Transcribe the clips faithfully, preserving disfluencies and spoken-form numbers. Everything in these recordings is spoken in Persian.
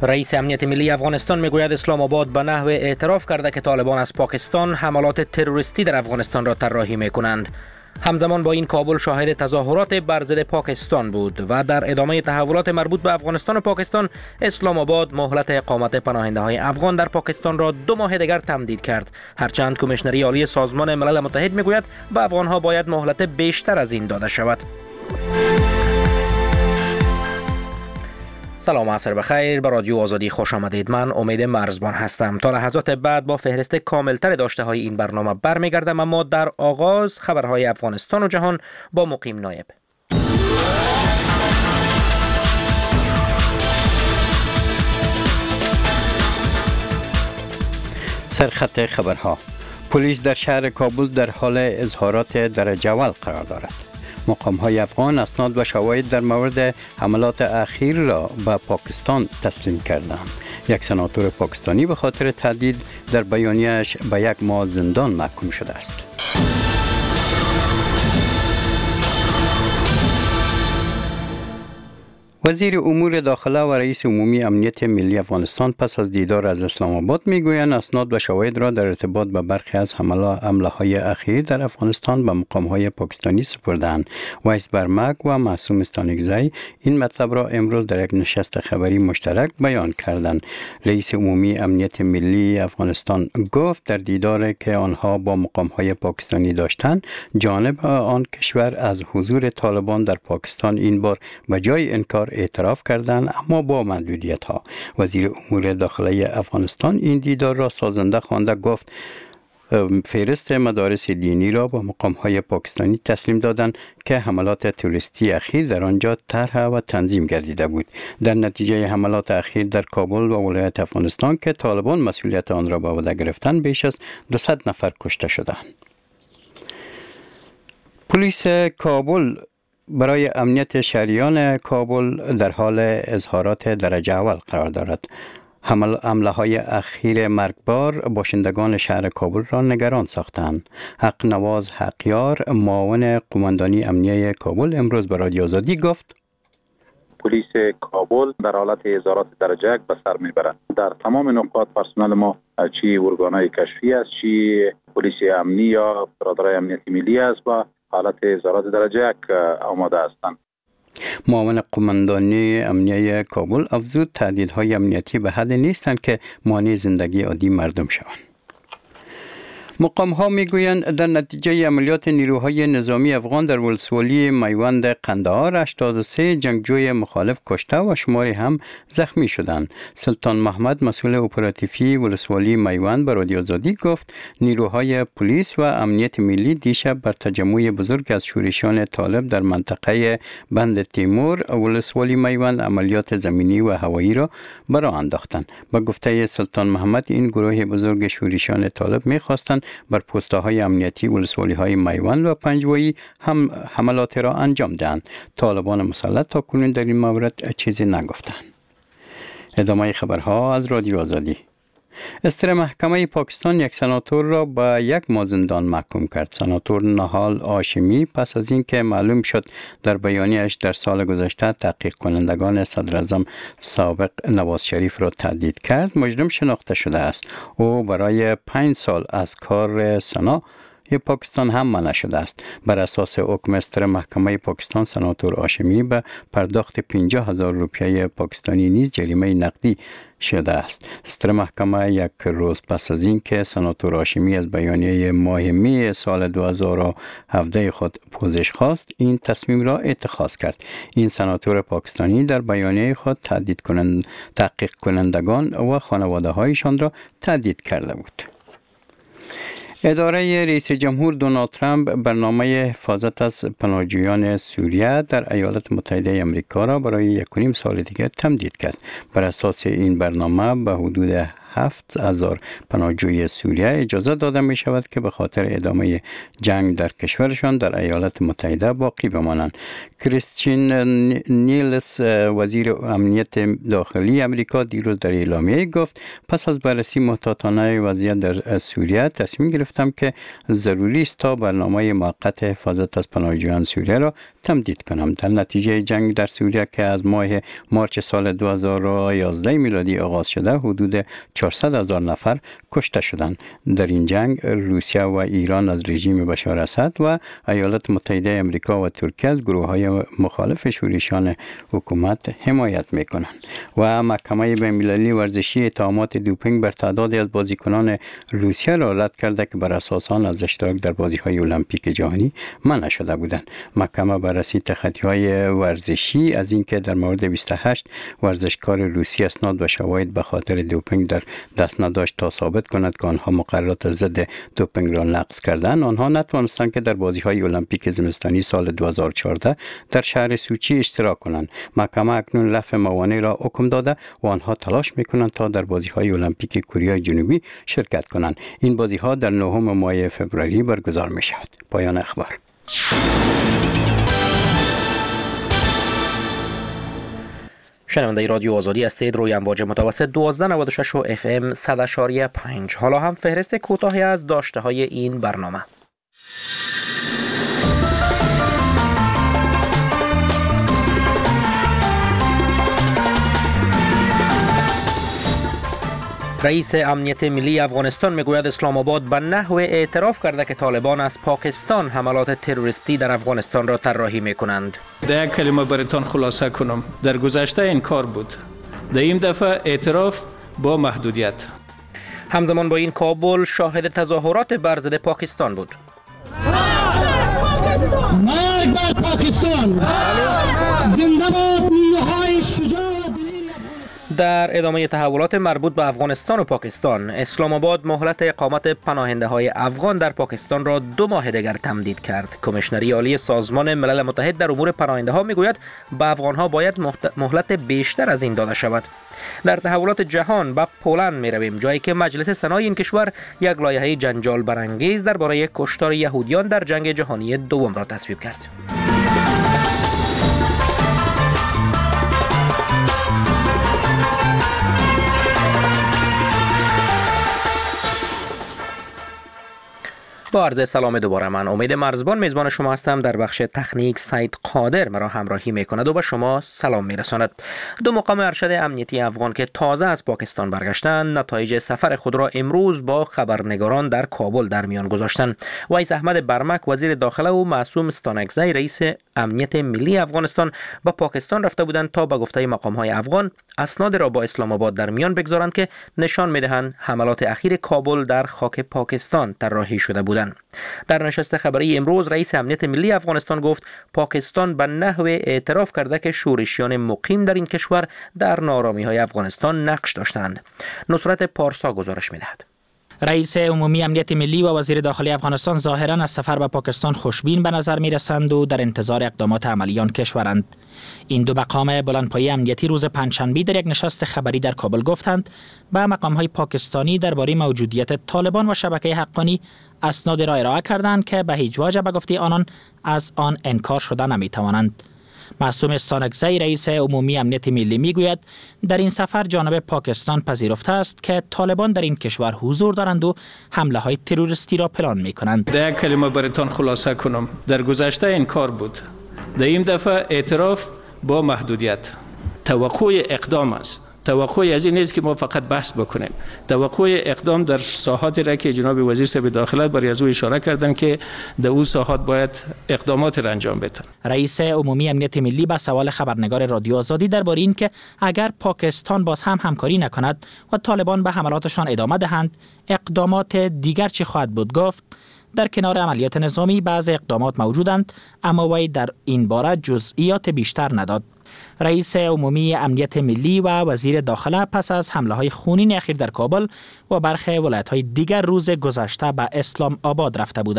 رئیس امنیت ملی افغانستان میگوید اسلام آباد به نحو اعتراف کرده که طالبان از پاکستان حملات تروریستی در افغانستان را طراحی میکنند. همزمان با این کابل شاهد تظاهرات بر ضد پاکستان بود و در ادامه تحولات مربوط به افغانستان و پاکستان اسلام آباد مهلت اقامت پناهنده های افغان در پاکستان را دو ماه دیگر تمدید کرد، هرچند کمیشنری عالی سازمان ملل متحد میگوید به افغان ها باید مهلت بیشتر از این داده شود. سلام، عصر بخیر. به رادیو آزادی خوش آمدید. من امید مرزبان هستم. تا لحظات بعد با فهرست کاملتر داشته های این برنامه برمیگردم، اما در آغاز خبرهای افغانستان و جهان با مقیم نایب. سرخط خبرها: پلیس در شهر کابل در حال اظهارات درجه اول قرار دارد. مقام‌های افغان اسناد و شواهد در مورد حملات اخیر را به پاکستان تسلیم کردند. یک سناتور پاکستانی به خاطر تهدید در بیانیه‌اش به یک ماه زندان محکوم شده است. وزیر امور داخله و رئیس عمومی امنیت ملی افغانستان پس از دیدار از اسلام آباد میگویند اسناد و شواهد را در ارتباط با برخی از حمله های اخیر در افغانستان به مقام‌های پاکستانی سپردند. ویس برمک و معصوم استانکزی این مطلب را امروز در یک نشست خبری مشترک بیان کردند. رئیس عمومی امنیت ملی افغانستان گفت در دیداری که آنها با مقام‌های پاکستانی داشتند، جانب آن کشور از حضور طالبان در پاکستان این بار به جای انکار اعتراف کردند، اما با محدودیت ها. وزیر امور داخله افغانستان این دیدار را سازنده خوانده گفت فهرست مدارس دینی را با مقام های پاکستانی تسلیم دادند که حملات تروریستی اخیر در آنجا طرح و تنظیم گردیده بود. در نتیجه حملات اخیر در کابل و ولایت افغانستان که طالبان مسئولیت آن را به عهده گرفتند، بیش از دویست نفر کشته شدند. پلیس کابل برای امنیت شهریان کابل در حال اظهارات درجه اول قرار دارد. حمله های اخیر مرگبار باشندگان شهر کابل را نگران ساختند. حق نواز حقیار، معاون قماندانی امنیه کابل، امروز به رادیو آزادی گفت پلیس کابل در حالت اظهارات درجه یک به سر میبرد. در تمام نقاط پرسنل ما، چی ارگانهای کشفی است، چی پلیس امنی یا برادرای امنیت ملی است، با حالت اظهارات درجه یک آماده هستند. معاون قماندانی امنیه کابل افزود تهدیدهای امنیتی به حد نیستند که مانع زندگی عادی مردم شوند. مقام ها میگویند در نتیجه عملیات نیروهای نظامی افغان در ولسوالی میوند قندهار هشتاد و سه جنگجوی مخالف کشته و شماری هم زخمی شدند. سلطان محمد مسئول اپراتیفی ولسوالی میوند به رادیو آزادی گفت نیروهای پلیس و امنیت ملی دیشب بر تجمع بزرگ از شورشیان طالب در منطقه بند تیمور ولسوالی میوند عملیات زمینی و هوایی را برآ انداختند. با گفته سلطان محمد این گروه بزرگ شورشیان طالب می‌خواستند بر پست‌های امنیتی ولسوالی‌های میوند و پنجوایی هم حملات را انجام دهند. طالبان مسلط تا کنون در این مورد چیزی نگفتند. ادامه خبرها از رادیو آزادی. استر محکمه پاکستان یک سناتور را به یک ماه زندان محکوم کرد. سناتور نهال هاشمی پس از اینکه معلوم شد در بیانیه‌اش در سال گذشته تحقیق کنندگان صدر اعظم سابق نواز شریف را تهدید کرد، مجرم شناخته شده است. او برای پنج سال از کار سنا پاکستان هم منع شده است. بر اساس حکم استر محکمه پاکستان، سناتور هاشمی به پرداخت پنجاه هزار روپیه پاکستانی نیز جریمه نقدی شده است. استر محکمه یک روز پس از این که سناتور هاشمی از بیانیه ماه می سال دو هزار و هفده خود پوزش خواست، این تصمیم را اتخاذ کرد. این سناتور پاکستانی در بیانیه خود تهدید کنند تحقیق کنندگان و خانواده هایشان را تهدید کرده بود. اداره رئیس جمهور دونالد ترامپ برنامه حفاظت از پناهجویان سوریه در ایالات متحده آمریکا را برای یک و نیم سال دیگر تمدید کرد. بر اساس این برنامه به حدود هفت هزار پناهجوی سوریه اجازه داده می شود که به خاطر ادامه جنگ در کشورشان در ایالات متحده باقی بمانند. کریستین نیلس وزیر امنیت داخلی امریکا دیروز در اعلامیه گفت پس از بررسی محتاطانه وضعیت در سوریه تصمیم گرفتم که ضروری است تا برنامه موقت حفاظت از پناهجویان سوریه را تمدید کنم. در نتیجه جنگ در سوریه که از ماه مارچ سال دو هزار و یازده میلادی آغاز شده حدود چهارصد هزار نفر کشته شدند. در این جنگ روسیه و ایران از رژیم بشار اسد و ایالات متحده امریکا و ترکیه از گروه‌های مخالف شورشیان حکومت حمایت می‌کنند. و محکمه بین‌المللی ورزشی اتهامات دوپینگ بر تعدادی از بازیکنان روسیه را رد کرده که بر اساس آن از اشتراک در بازی‌های المپیک جهانی منع شده بودند. محکمه بررسی تخطی‌های ورزشی از اینکه در مورد بیست و هشت ورزشکار روسی اسناد و شواهد به خاطر دوپینگ در دست نداشت تا ثابت کند که آنها مقررات ضد دوپینگ را نقض کردند. آنها نتوانستند که در بازی‌های المپیک زمستانی سال دو هزار و چهارده در شهر سوچی اشتراک کنند. محکمه اکنون رفع موانع را حکم داده و آنها تلاش می‌کنند تا در بازی‌های المپیک کره جنوبی شرکت کنند. این بازی‌ها در نهم ماه فوریه برگزار می‌شود. پایان اخبار. شنونده رادیو آزادی هستید. روی امواج متوسط دوازده نود و شش و اف ام صد و شش و پنج. حالا هم فهرست کوتاهی از داشته های این برنامه. رئیس امنیت ملی افغانستان میگوید اسلام آباد به نحو اعتراف کرده که طالبان از پاکستان حملات تروریستی در افغانستان را طراحی میکنند. در یک کلمه براتون خلاصه کنم، در گذشته این کار بود، در این دفعه اعتراف با محدودیت. همزمان با این کابل شاهد تظاهرات بر ضد پاکستان بود. مرگ بر پاکستان، زنده باد نیروهای شجاع. در ادامه تحولات مربوط به افغانستان و پاکستان، اسلام آباد مهلت اقامت پناهنده های افغان در پاکستان را دو ماه دیگر تمدید کرد. کمیشنری عالی سازمان ملل متحد در امور پناهنده ها میگوید به افغان ها باید مهلت بیشتر از این داده شود. در تحولات جهان به پولند می رویم، جایی که مجلس سنای این کشور یک لایحه جنجال برانگیز درباره کشتار یهودیان در جنگ جهانی دوم را تصویب کرد. با عرض سلام دوباره، من امید مرزبان میزبان شما هستم. در بخش تکنیک سید قادر مرا همراهی میکند و به شما سلام میرساند. دو مقام ارشد امنیتی افغان که تازه از پاکستان برگشتند نتایج سفر خود را امروز با خبرنگاران در کابل در میان گذاشتند. ویس احمد برمک وزیر داخله و معصوم استانکزی رئیس امنیت ملی افغانستان به پاکستان رفته بودند تا به گفته مقام های افغان اسناد را با اسلام آباد در میان بگذارند که نشان میدهند حملات اخیر کابل در خاک پاکستان طراحی شده بود. در نشست خبری امروز رئیس امنیت ملی افغانستان گفت پاکستان به نحو اعتراف کرده که شورشیان مقیم در این کشور در ناآرامی‌های افغانستان نقش داشتند. نصرت پارسا گزارش می‌دهد. رئیس عمومی امنیت ملی و وزیر داخلی افغانستان ظاهراً از سفر به پاکستان خوشبین به نظر می رسند و در انتظار اقدامات عملی آن کشورند. این دو مقام بلندپایه امنیتی روز پنجشنبه در یک نشست خبری در کابل گفتند به مقام‌های پاکستانی درباره موجودیت طالبان و شبکه حقانی اسناد را ارائه کردند که به هیچ وجه به گفته آنان از آن انکار شده نمی توانند. معصوم استانکزی رئیس عمومی امنیت ملی میگوید در این سفر جانب پاکستان پذیرفته است که طالبان در این کشور حضور دارند و حمله های تروریستی را پلان می کنند. در یک کلمه براتون خلاصه کنم، در گذشته این کار بود، در این دفعه اعتراف با محدودیت. توقع اقدام است. توقع از این نیست که ما فقط بحث بکنیم. توقع اقدام در ساحاتی را که جناب وزیر صاحب داخله برای از او اشاره کردن که در اون ساحات باید اقدامات را انجام بدن. رئیس عمومی امنیت ملی به سوال خبرنگار رادیو آزادی درباره این که اگر پاکستان باز هم همکاری نکند و طالبان به حملاتشان ادامه دهند اقدامات دیگر چه خواهد بود گفت در کنار عملیات نظامی بعض اقدامات موجودند، اما وی در این باره جزئیات بیشتر نداد. رئیس عمومی امنیت ملی و وزیر داخله پس از حمله‌های خونین اخیر در کابل و برخی ولایت‌های دیگر روز گذشته به اسلام آباد رفته بودند.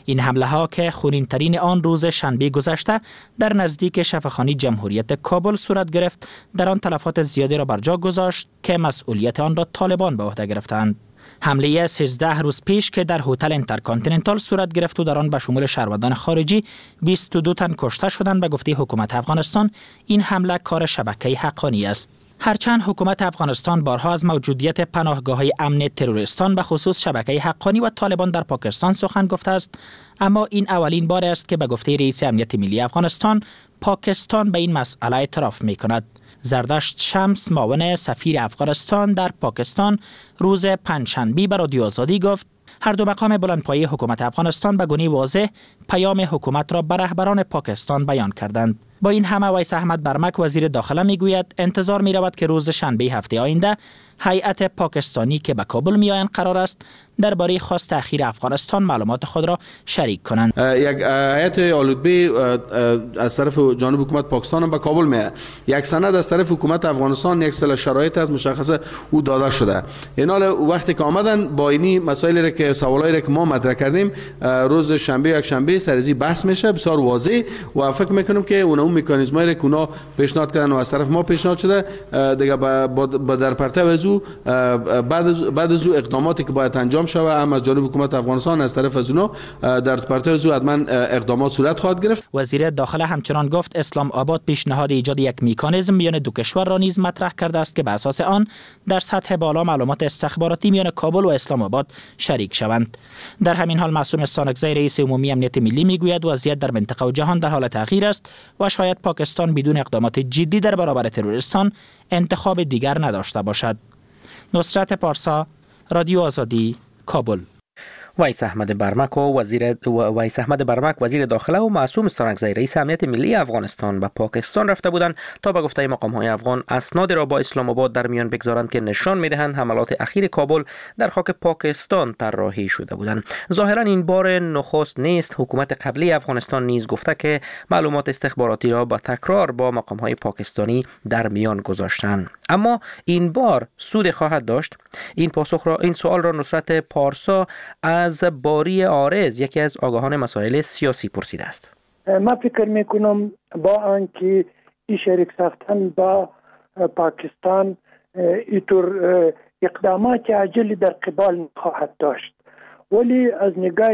این حمله ها که خونین ترین آن روز شنبه گذشته در نزدیک شفاخانه جمهوریت کابل صورت گرفت، در آن تلفات زیادی را بر جا گذاشت که مسئولیت آن را طالبان به عهده گرفتند. حمله سیزده روز پیش که در هتل اینترکانتیننتال صورت گرفت و در آن به شمول شهروندان خارجی بیست و دو تن کشته شدند، به گفته حکومت افغانستان این حمله کار شبکه حقانی است. هرچند حکومت افغانستان بارها از موجودیت پناهگاه‌های امن تروریستان به خصوص شبکه حقانی و طالبان در پاکستان سخن گفته است، اما این اولین بار است که به گفته رئیس امنیت ملی افغانستان پاکستان به این مسئله اعتراف می‌کند. زردشت شمس، معاون سفیر افغانستان در پاکستان، روز پنجشنبه به رادیو آزادی گفت هر دو مقام بلندپایه حکومت افغانستان به گونه واضح پیام حکومت را به رهبران پاکستان بیان کردند. با این همه ویس احمد برمک وزیر داخله میگوید انتظار می رود که روز شنبه هفته آینده هیئت پاکستانی که به کابل می آیند قرار است درباره خواست تأخیر افغانستان معلومات خود را شریک کنند. یک هیئت آلودبی از طرف جانب حکومت پاکستان به کابل می آید. یک سند از طرف حکومت افغانستان یک سری شرایط از مشخصه او داده شده. این حال وقتی که آمدن با اینی مسائلی را که سوالایی که ما مطرح کردیم روز شنبه یک شنبه سرزی بحث میشه بسیار واضح و فکر میکنم که اون اون مکانیزمایی که اونا پیشنهاد کردن و از طرف ما پیشنهاد شده دیگه با در پرتو از او بعد از بعد از او اقداماتی که باید انجام شود هم از جانب حکومت افغانستان از طرف از اونا در پرتو از او حتما اقدامات صورت خواهد گرفت. وزیر داخله همچنان گفت اسلام آباد پیشنهاد ایجاد یک مکانیزم میان دو کشور را نیز مطرح کرده است که به اساس آن در سطح بالا معلومات استخباراتی میان کابل و اسلام آباد شریک شوند. در همین حال معصوم استانکزی رئیس عمومی امنیت ملی میگوید وضعیت در منطقه و جهان در حال تغییر است و شاید پاکستان بدون اقدامات جدی در برابر تروریستان انتخاب دیگر نداشته باشد. نصرت پارسا، رادیو آزادی، کابل. ویس احمد برمک و وزیر ویس احمد برمک وزیر داخله و معصوم استانکزی رئیس امنیت ملی افغانستان به پاکستان رفته بودند تا به گفته مقام‌های افغان اسنادی را با اسلام آباد در میان بگذارند که نشان می‌دهند حملات اخیر کابل در خاک پاکستان طراحی شده بودند. ظاهرا این بار نخست نیست. حکومت قبلی افغانستان نیز گفته که معلومات استخباراتی را با تکرار با مقام‌های پاکستانی در میان گذاشتند، اما این بار سود خواهد داشت. این پاسخ را این سوال را نصرت پارسا از باری آرز یکی از آگاهان مسائل سیاسی پرسیده است. ما فکر میکنم با آنکه این شریک ساختن با پاکستان اینطور اقدامات عاجل در قبال خواهد داشت، ولی از نگاه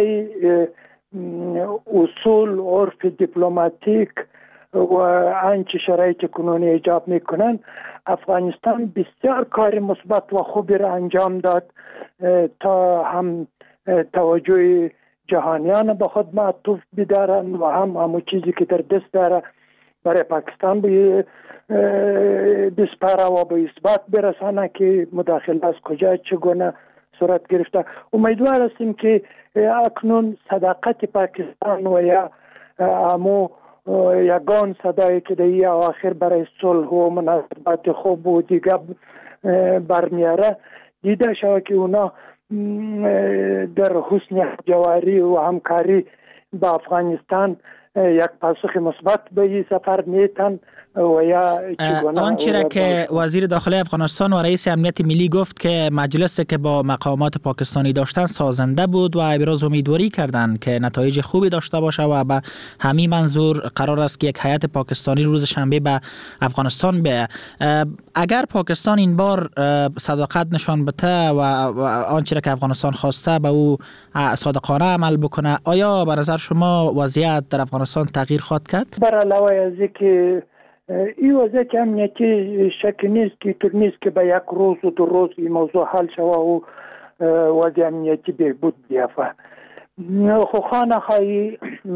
اصول عرف دیپلماتیک و آنچه شرایط کنونی ایجاب میکنن افغانستان بسیار کار مثبت و خوبی را انجام داد تا هم توجه جهانیان به خود معطوف بدارن و هم همون چیزی که در دست داره برای پاکستان به بسپاره و به اثبات برسانه که مداخله از کجا چگونه صورت گرفته. امیدوار هستیم که اکنون صداقت پاکستان و یا همو یگان صدایی که در اواخر برای صلح و مناسبات خوب و دیگه برمیاره دیده شود که اونا در حسن جواری و همکاری با افغانستان یک پاسخ مثبت به این سفر میتن و یا آنچه را که وزیر داخله افغانستان و رئیس امنیت ملی گفت که مجلسی که با مقامات پاکستانی داشتن سازنده بود و ابراز امیدواری کردند که نتایج خوبی داشته باشه و به همین منظور قرار است که یک هیئت پاکستانی روز شنبه به افغانستان بیاید. اگر پاکستان این بار صداقت نشان بده و آنچه را که افغانستان خواسته به او صادقانه عمل بکنه، آیا به نظر شما وضعیت در افغانستان تغییر خواهد کرد؟ بر علاوه از اینکه این وضعیت امنیتی شک نیست که طور نیست که به یک روز و دو روز این موضوع حل شود و وضع امنیتی بهبود بیافته. خو خانه‌های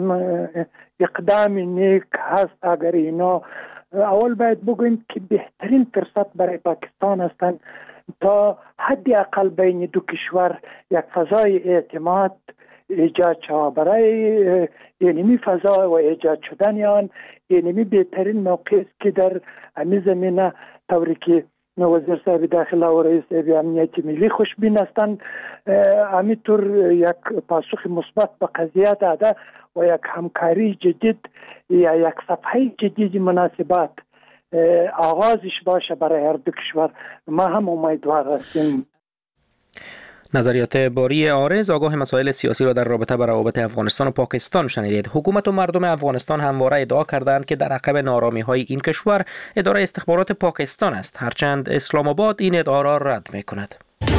اقدام نیک هست. اگر اینا اول باید بگوییم که بهترین فرصت برای پاکستان هستند تا حدی اقل بین دو کشور یک فضای اعتماد ایجاد شود. برای اینمی فضا و ایجاد شدن آن اینمی بهترین موقع است که در همین زمینه طوری که وزیر صاحب داخله و رئیس امنیت ملی خوشبین هستند همینطور یک پاسخ مثبت به قضیه داده و یک همکاری جدید یا یک صفحه جدید مناسبات آغازش باشه برای هر دو کشور. ما هم امیدوار هستیم. نظریات باری عارض آگاه مسائل سیاسی را در رابطه با روابط افغانستان و پاکستان شنیدید. حکومت و مردم افغانستان همواره ادعا کردند که در عقب نارامی‌های این کشور اداره استخبارات پاکستان است، هرچند اسلام آباد این ادعا را رد می‌کند.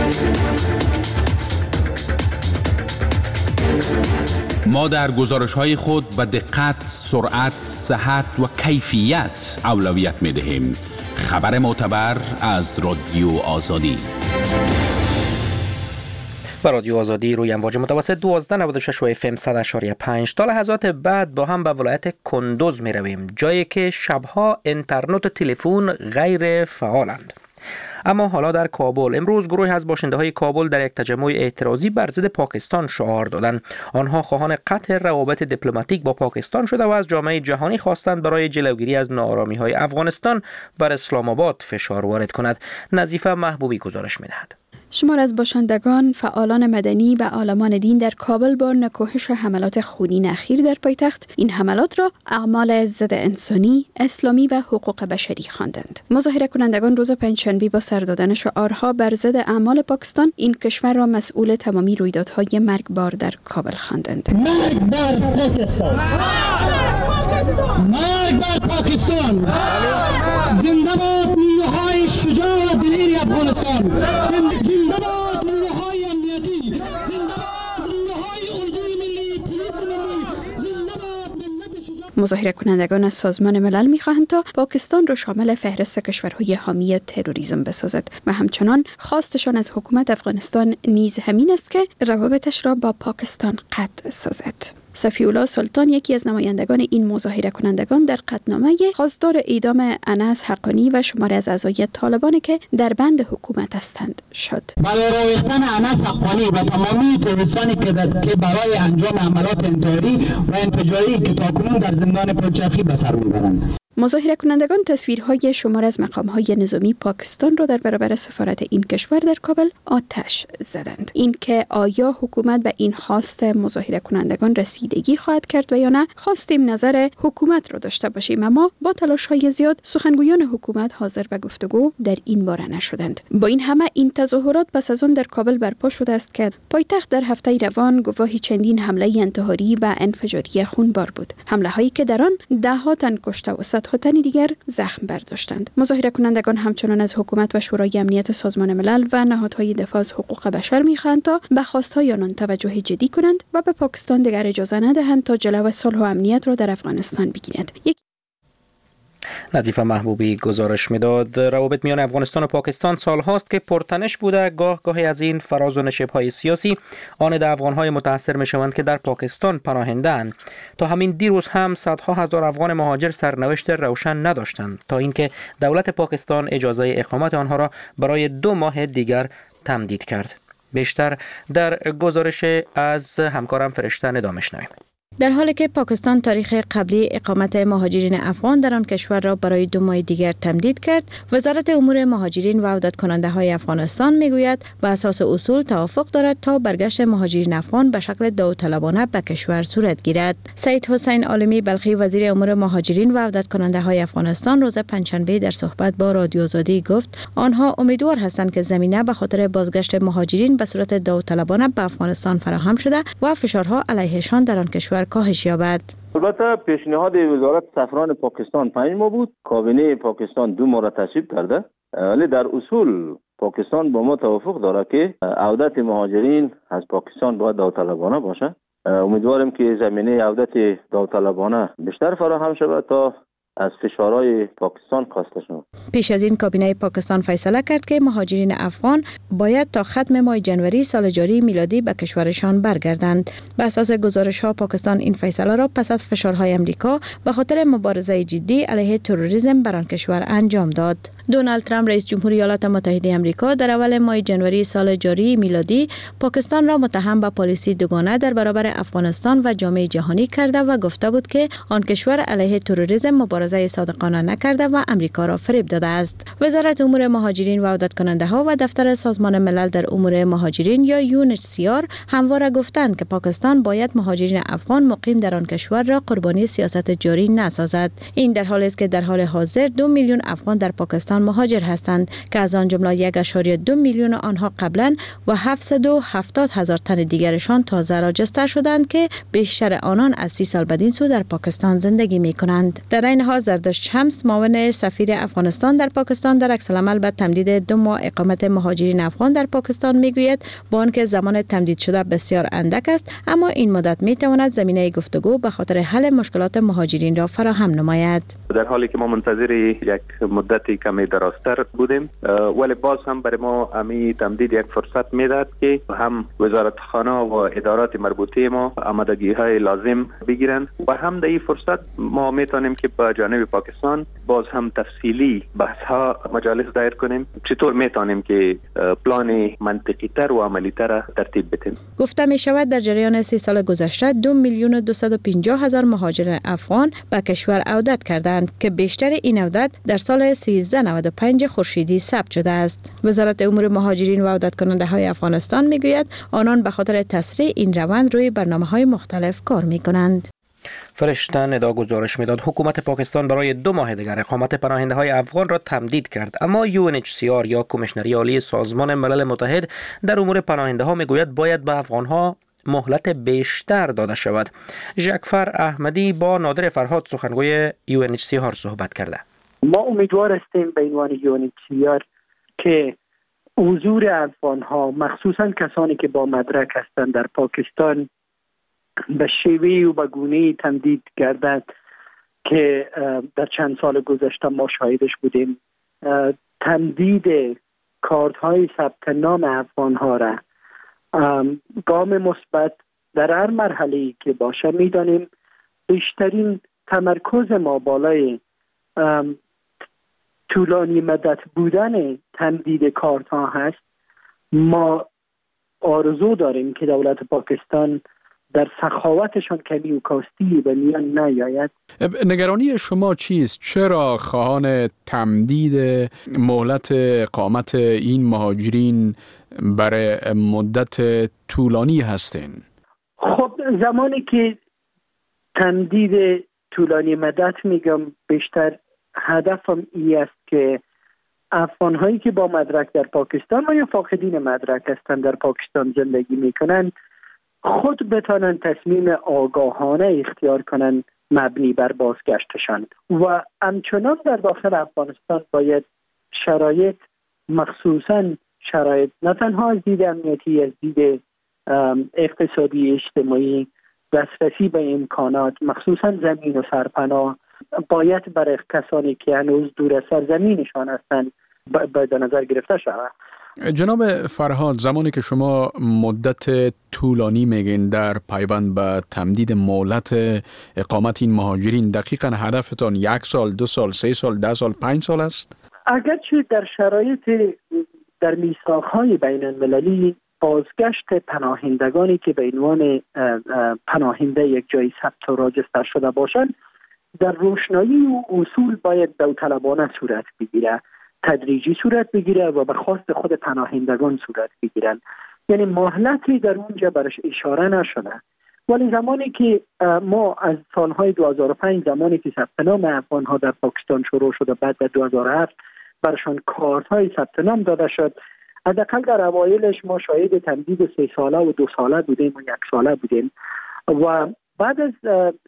ما در گزارش‌های خود به دقت، سرعت، صحت و کیفیت اولویت می‌دهیم. خبر معتبر از رادیو آزادی. با رادیو آزادی روی امواج متوسط دوازده نود و شش و اف ام صد و شش و پنج. تا لحظات بعد با هم به ولایت کندوز می رویم، جایی که شبها اینترنت و تلفن غیر فعالند. اما حالا در کابل، امروز گروهی از باشنده های کابل در یک تجمع اعتراضی بر ضد پاکستان شعار دادند. آنها خواهان قطع روابط دیپلماتیک با پاکستان شده و از جامعه جهانی خواستند برای جلوگیری از ناآرامی های افغانستان بر اسلام آباد فشار وارد کند. نظیفه محبوبی گزارش می‌دهد. شمار از باشندگان، فعالان مدنی و عالمان دین در کابل با نکوهش حملات خونین اخیر در پایتخت این حملات را اعمال ضد انسانی، اسلامی و حقوق بشری خواندند. مظاهره کنندگان روز پنجشنبه با سر دادن شعارها بر ضد اعمال پاکستان این کشور را مسئول تمامی رویدادهای مرگبار در کابل خواندند. مرگ بر پاکستان! مرگ بر پاکستان! زنده باد نیروهای شجاع و دلیر افغانستان! زنده باد نیروهای امنیتی! زنده باد نیروهای اردوی ملی، پلیس ملی! زنده باد ملت شجاع! مظاهره کنندگان از سازمان ملل می‌خواهند تا پاکستان را شامل فهرست کشورهای حامی تروریسم بسازد و همچنان خواستشان از حکومت افغانستان نیز همین است که روابطش را با پاکستان قطع سازد. صفی‌الله سلطان، یکی از نمایندگان این مظاهره کنندگان، در قطعنامه خواستار اعدام انس حقانی و شماری از اعضای طالبان که در بند حکومت هستند شد. برای راویختن انس حقانی و تمامی تروریستانی که برای انجام عملات انتحاری و انفجاری که تاکنون در زندان پلچرخی به سر میبرند. مظاهره کنندگان تصویرهای شمار از مقامهای نظامی پاکستان را در برابر سفارت این کشور در کابل آتش زدند. این که آیا حکومت به این خواست مظاهره کنندگان رسیدگی خواهد کرد و یا نه، خواستیم نظر حکومت را داشته باشیم، اما با تلاش‌های زیاد سخنگویان حکومت حاضر به گفتگو در این باره نشدند. با این همه این تظاهرات پس از آن در کابل برپا شده است که پایتخت در هفته روان گواهی چندین حمله انتحاری و انفجاری خونبار بود. حمله هایی که در آن ده ها تن کشته و صد ها تن دیگر زخم برداشتند. مظاهره کنندگان همچنان از حکومت و شورای امنیت سازمان ملل و نهادهای دفاع از حقوق بشر می‌خواهند تا به خواست‌های آنان توجه جدی کنند و به پاکستان دیگر اجازه ندهند تا جلو صلح و امنیت را در افغانستان بگیرد. یک نظیفه محبوبی گزارش میداد. روابط میان افغانستان و پاکستان سال هاست که پرتنش بوده. گاه گاهی از این فراز و نشیب‌های سیاسی آن در افغان‌های متأثر می‌شوند که در پاکستان پناهنده‌اند. تا همین دیروز هم صدها هزار افغان مهاجر سرنوشت روشن نداشتند تا اینکه دولت پاکستان اجازه اقامت آنها را برای دو ماه دیگر تمدید کرد. بیشتر در گزارش از همکارم فرشته ندا می‌شنویم. در حالی که پاکستان تاریخ قبلی اقامت مهاجرین افغان در آن کشور را برای دو ماه دیگر تمدید کرد، وزارت امور مهاجرین و عودت کننده های افغانستان میگوید بر اساس اصول توافق دارد تا برگشت مهاجرین افغان به شکل داوطلبانه به کشور صورت گیرد. سید حسین عالمی بلخی، وزیر امور مهاجرین و عودت کننده های افغانستان، روز پنجشنبه در صحبت با رادیو آزادی گفت آنها امیدوار هستند که زمینه به خاطر بازگشت مهاجرین به صورت داوطلبانه به افغانستان فراهم شده و فشارها علیهشان در آن کشور کاهش یابد. البته پیشنهاد وزارت سفران پاکستان پنج ماه بود، کابینه پاکستان دو ماه را تصویب کرده، ولی در اصول پاکستان با ما توافق داره که عودت مهاجرین از پاکستان باید داوطلبانه باشه. امیدواریم که زمینه عودت داوطلبانه بیشتر فراهم شود تا از فشارهای پاکستان کاسته شد. پیش از این کابینه پاکستان فیصله کرد که مهاجرین افغان باید تا ختم ماه جنوری سال جاری میلادی به کشورشان برگردند. به اساس گزارش‌ها پاکستان این فیصله را پس از فشارهای امریکا به خاطر مبارزه جدی علیه تروریسم بر آن کشور انجام داد. دونالد ترامپ رئیس جمهور ایالات متحده آمریکا در اول ماه جنوری سال جاری میلادی پاکستان را متهم به پالیسی دوگانه در برابر افغانستان و جامعه جهانی کرده و گفته بود که آن کشور علیه تروریسم مبارزه صادقانه نکرده و امریکا را فریب داده است. وزارت امور مهاجرین و عودت کننده ها و دفتر سازمان ملل در امور مهاجرین یا یو ان اچ سی آر همواره گفتند که پاکستان باید مهاجرین افغان مقیم در آن کشور را قربانی سیاست جاری نسازد. این در حالی است که در حال حاضر دو میلیون افغان در پاکستان پاکستان مهاجر هستند که از آن جمله یک و دو میلیون آنها قبلا و هفتصد و هفتاد هزار تن دیگرشان تازه راجستر شدند که بیشتر آنان از سی سال بدین سو در پاکستان زندگی می کنند. در این حال زردشت شمس معاون سفیر افغانستان در پاکستان در عکس العمل به تمدید دو ماه اقامت مهاجرین افغان در پاکستان میگوید با آنکه زمان تمدید شده بسیار اندک است، اما این مدت می تواند زمینه گفتگو به خاطر حل مشکلات مهاجرین را فراهم نماید. در حالی که ما منتظر یک مدتی کمی درازتر بودیم، ولی باز هم برای ما امی تمدید یک فرصت میداد که هم وزارتخانه و ادارات مربوطه ما آمادگی های لازم بگیرند و هم در این فرصت ما میتونیم که با جانب پاکستان باز هم تفصیلی بحث ها مجالس دایر کنیم، چطور میتونیم که پلان منطقی تر و عملی تر ترتیب بدیم. گفته می شود در جریان سی سال گذشته دو میلیون و دویست و پنجاه هزار مهاجر افغان به کشور عودت کردند که بیشتر این عودت در سال سیزده نود و پنج خورشیدی ثبت شده است. وزارت امور مهاجرین و عودت کننده های افغانستان می گوید آنان به خاطر تسریع این روند روی برنامه های مختلف کار می کنند. فرشته ندا گزارش میداد حکومت پاکستان برای دو ماه دیگر اقامت پناهنده های افغان را تمدید کرد، اما یو ان اچ سی آر یا کمیشنری عالی سازمان ملل متحد در امور پناهنده ها میگوید باید به افغان ها مهلت بیشتر داده شود. ژکفر احمدی با نادر فرهاد سخنگوی یو ان اچ سی آر صحبت کرده. ما امیدوار هستیم به عنوان یو ان اچ سی آر که حضور افغان ها مخصوصا کسانی که با مدرک هستند در پاکستان به شیوه و به گونه‌ای تمدید گردد که در چند سال گذشته ما شاهدش بودیم. تمدید کارت‌های ثبت نام افغان‌ها را گام مثبت در هر مرحله‌ای که باشه می‌دانیم بیشترین تمرکز ما بالای طولانی مدت بودن تمدید کارت‌ها هست. ما آرزو داریم که دولت پاکستان در سخاوتشان کمی و کاستی به میان نیاید. نگرانی شما چیست؟ چرا خواهان تمدید مهلت اقامت این مهاجرین برای مدت طولانی هستین؟ خب زمانی که تمدید طولانی مدت میگم، بیشتر هدفم ای است که افغان‌هایی که با مدرک در پاکستان و یا فاقدین مدرک هستند در پاکستان زندگی میکنند خود بتانند تصمیم آگاهانه اختیار کنند مبنی بر بازگشتشان و همچنان در داخل افغانستان باید شرایط، مخصوصا شرایط نه تنها از دید امنیتی، از دید اقتصادی اجتماعی، دسترسی به امکانات مخصوصا زمین و سرپناه باید برای کسانی که هنوز دور از سرزمینشان هستند به نظر گرفته شود. جناب فرهاد، زمانی که شما مدت طولانی میگین در پیوند به تمدید مهلت اقامت این مهاجرین، دقیقاً هدفتان یک سال، دو سال، سه سال، ده سال، پنج سال است؟ اگرچه در شرایط در میثاق‌های بین المللی بازگشت پناهندگانی که به عنوان پناهنده یک جای ثبت و راجستر شده باشند در روشنایی و اصول باید داوطلبانه صورت بگیره، تدریجی صورت بگیره و به خواست خود پناهندگان صورت بگیرن. یعنی مهلتی در اونجا برش اشاره نشده، ولی زمانی که ما از سالهای دو هزار و پنج زمانی که ثبت نام افغان‌ها در پاکستان شروع شده، بعد در دو هزار و هفت برشان کارت‌های ثبت نام داده شد، حداقل در اوایلش ما شاهد تمدید سه ساله و دو ساله بودیم و یک ساله بودیم و بعد از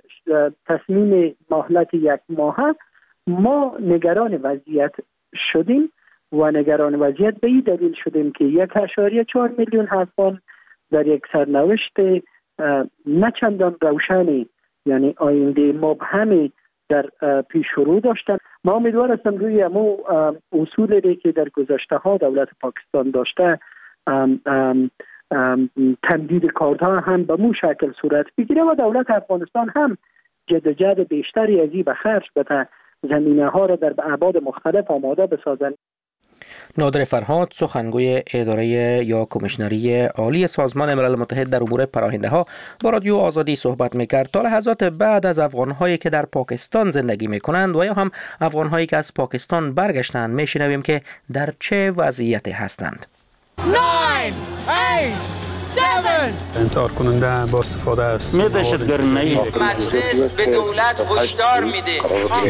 تصمیم مهلت یک ماه ما نگران وضعیت شدیم و نگران وضعیت به این دلیل شدیم که یک اشاریه چهار میلیون افغان در یک سرنوشت نه چندان روشنی، یعنی آینده مبهمی در پیش رو داشتن. ما امیدوار هستم روی امو اصولی که در گذشته ها دولت پاکستان داشته ام ام ام تمدید کارت‌ها هم به مو شکل صورت بگیره و دولت افغانستان هم جدوجهد بیشتری از این به خرج بده زمینه ها را در ابعاد مختلف آماده بسازند. نادر فرهاد سخنگوی اداره یا کمیشنری عالی سازمان ملل متحد در امور پناهنده ها با رادیو آزادی صحبت میکرد. تا لحظات بعد از افغان هایی که در پاکستان زندگی میکنند و یا هم افغان هایی که از پاکستان برگشتند میشنویم که در چه وضعیتی هستند. nine, eight, انتحار کننده با استفاده از مجلس به دولت هشدار میده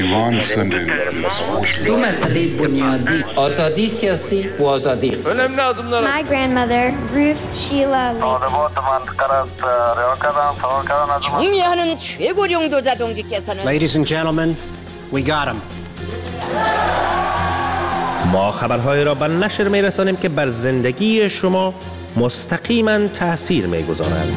دو مسئله بنیادی آزادی سیاسی و آزادی My grandmother Ruth Sheila 정리하는 최고령 도자동지께서는 Ladies and gentlemen, we got him. ما خبرهای را به نشر می‌رسانیم که بر زندگی شما مستقیما تأثیر می‌گذارند.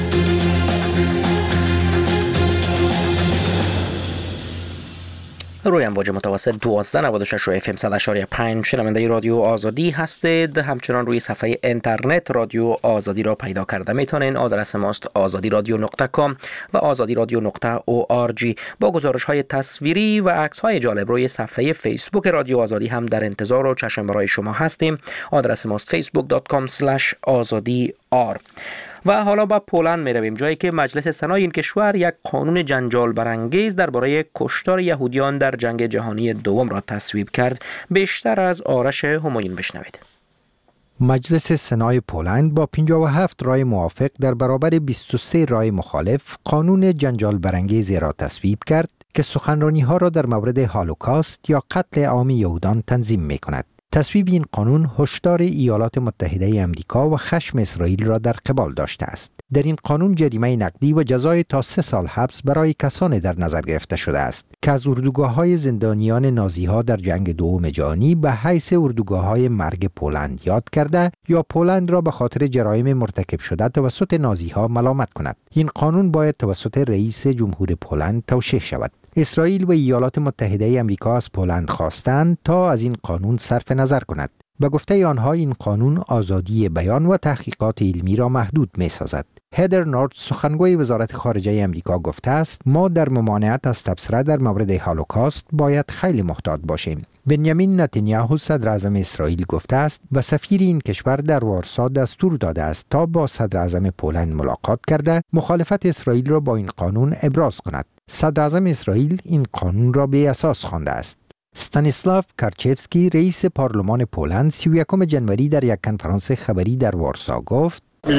روی امواج متوسط دوازده نود و شش و اف ام صد و شش و پنج شنونده رادیو آزادی هستید. همچنان روی صفحه اینترنت رادیو آزادی را پیدا کرده میتونین. آدرس ماست آزادی رادیو نقطه کام و آزادی رادیو نقطه او آر جی. با گزارش های تصویری و عکس های جالب روی صفحه فیسبوک رادیو آزادی هم در انتظار و چشم برای شما هستیم. آدرس ماست فیسبوک دات کام اسلش آزادی آر. و حالا با پولند می رویم، جایی که مجلس سنای این کشور یک قانون جنجال برانگیز درباره کشتار یهودیان در جنگ جهانی دوم را تصویب کرد. بیشتر از آرش همایون بشنوید. مجلس سنای پولند با پنجاه و هفت رای موافق در برابر بیست و سه رای مخالف قانون جنجال برانگیزی را تصویب کرد که سخنرانی ها را در مورد هولوکاست یا قتل عام یهودان تنظیم می کند. تصویب این قانون هشدار ایالات متحده امریکا و خشم اسرائیل را در قبال داشته است. در این قانون جریمه نقدی و جزای تا سه سال حبس برای کسانی در نظر گرفته شده است که از اردوگاه‌های زندانیان نازی‌ها در جنگ دوم جهانی به حیث اردوگاه‌های مرگ پولند یاد کرده یا پولند را به خاطر جرایم مرتکب شده توسط نازی‌ها ملامت کند. این قانون باید توسط رئیس جمهور پولند توشیح شود. اسرائیل و ایالات متحده امریکا از پولند خواستند تا از این قانون صرف نظر کند. به گفته آنها این قانون آزادی بیان و تحقیقات علمی را محدود می سازد. هدر نورت سخنگوی وزارت خارجه امریکا گفته است ما در ممانعت از تبصره در مورد هولوکاست باید خیلی محتاط باشیم. بنیامین نتانیاهو صدر اعظم اسرائیل گفته است و سفیر این کشور در وارسا دستور داده است تا با صدر اعظم پولند ملاقات کرده مخالفت اسرائیل را با این قانون ابراز کند. صدر اعظم اسرائیل این قانون را بی اساس خوانده است. استانیسلاف کارچفسکی رئیس پارلمان پولند سی و یکم جنوری در یک کنفرانس خبری در وارسا گفت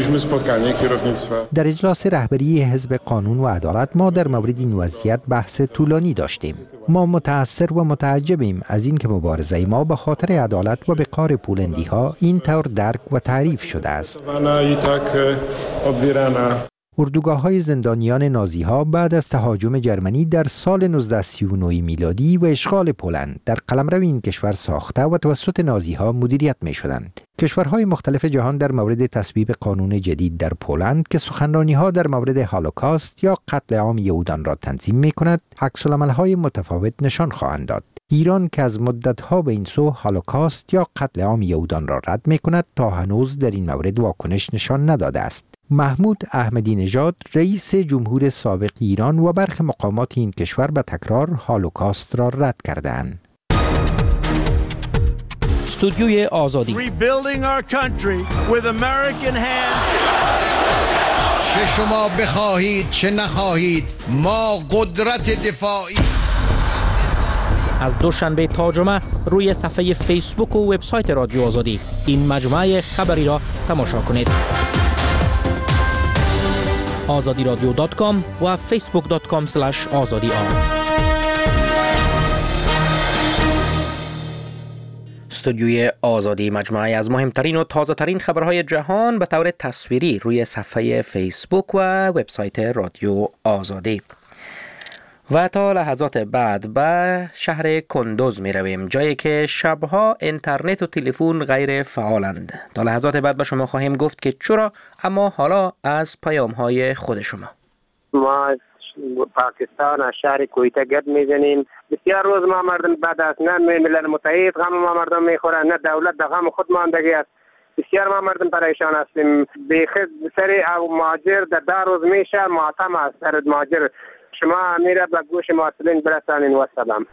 در اجلاس رهبری حزب قانون و عدالت ما در مورد این وضعیت بحث طولانی داشتیم. ما متأثر و متعجبیم از این که مبارزه ما به خاطر عدالت و بقار پولندی ها این طور درک و تعریف شده است. اردوگاه‌های زندانیان نازی‌ها بعد از تهاجم جرمنی در سال نوزده سی و نه میلادی و اشغال پولند در قلمرو این کشور ساخته و توسط نازی‌ها مدیریت می‌شدند. کشورهای مختلف جهان در مورد تصویب قانون جدید در پولند که سخنرانی‌ها در مورد هولوکاست یا قتل عام یهودان را تنظیم می‌کند، عکس‌العمل‌های متفاوت نشان خواهند داد. ایران که از مدت‌ها به این سو هولوکاست یا قتل عام یهودان را رد می‌کند تا هنوز در این مورد واکنش نشان نداده است. محمود احمدی نژاد رئیس جمهور سابق ایران و برخی مقامات این کشور به تکرار هولوکاست را رد کردند. استودیوی آزادی چه شما بخواهید چه نخواهید ما قدرت دفاعی. از دوشنبه تا جمعه روی صفحه فیسبوک و وبسایت رادیو آزادی این مجموعه خبری را تماشا کنید. آزادی رادیو دات کام و فیسبوک دات کام اسلش آزادی آر. استودیوی آزادی مجموعه از مهمترین و تازه ترین خبرهای جهان به طور تصویری روی صفحه فیسبوک و وبسایت رادیو آزادی. و تا لحظات بعد به شهر کندوز می رویم، جایی که شبها اینترنت و تلفن غیر فعالند. تا لحظات بعد به شما خواهیم گفت که چرا، اما حالا از پیام های خود شما. ما از پاکستان از شهر کویته گرد می زنیم. بسیار روز ما مردم بعد از نه ملل متحد غم ما مردم می خورن، نه دولت در غم خود ماندگی است. بسیار ما مردم پریشان هستیم. بیخود سر او مهاجر در ده روز میشه معتم است سر مهاجر. شما میره به گوش مسئولین برسانین و سلام.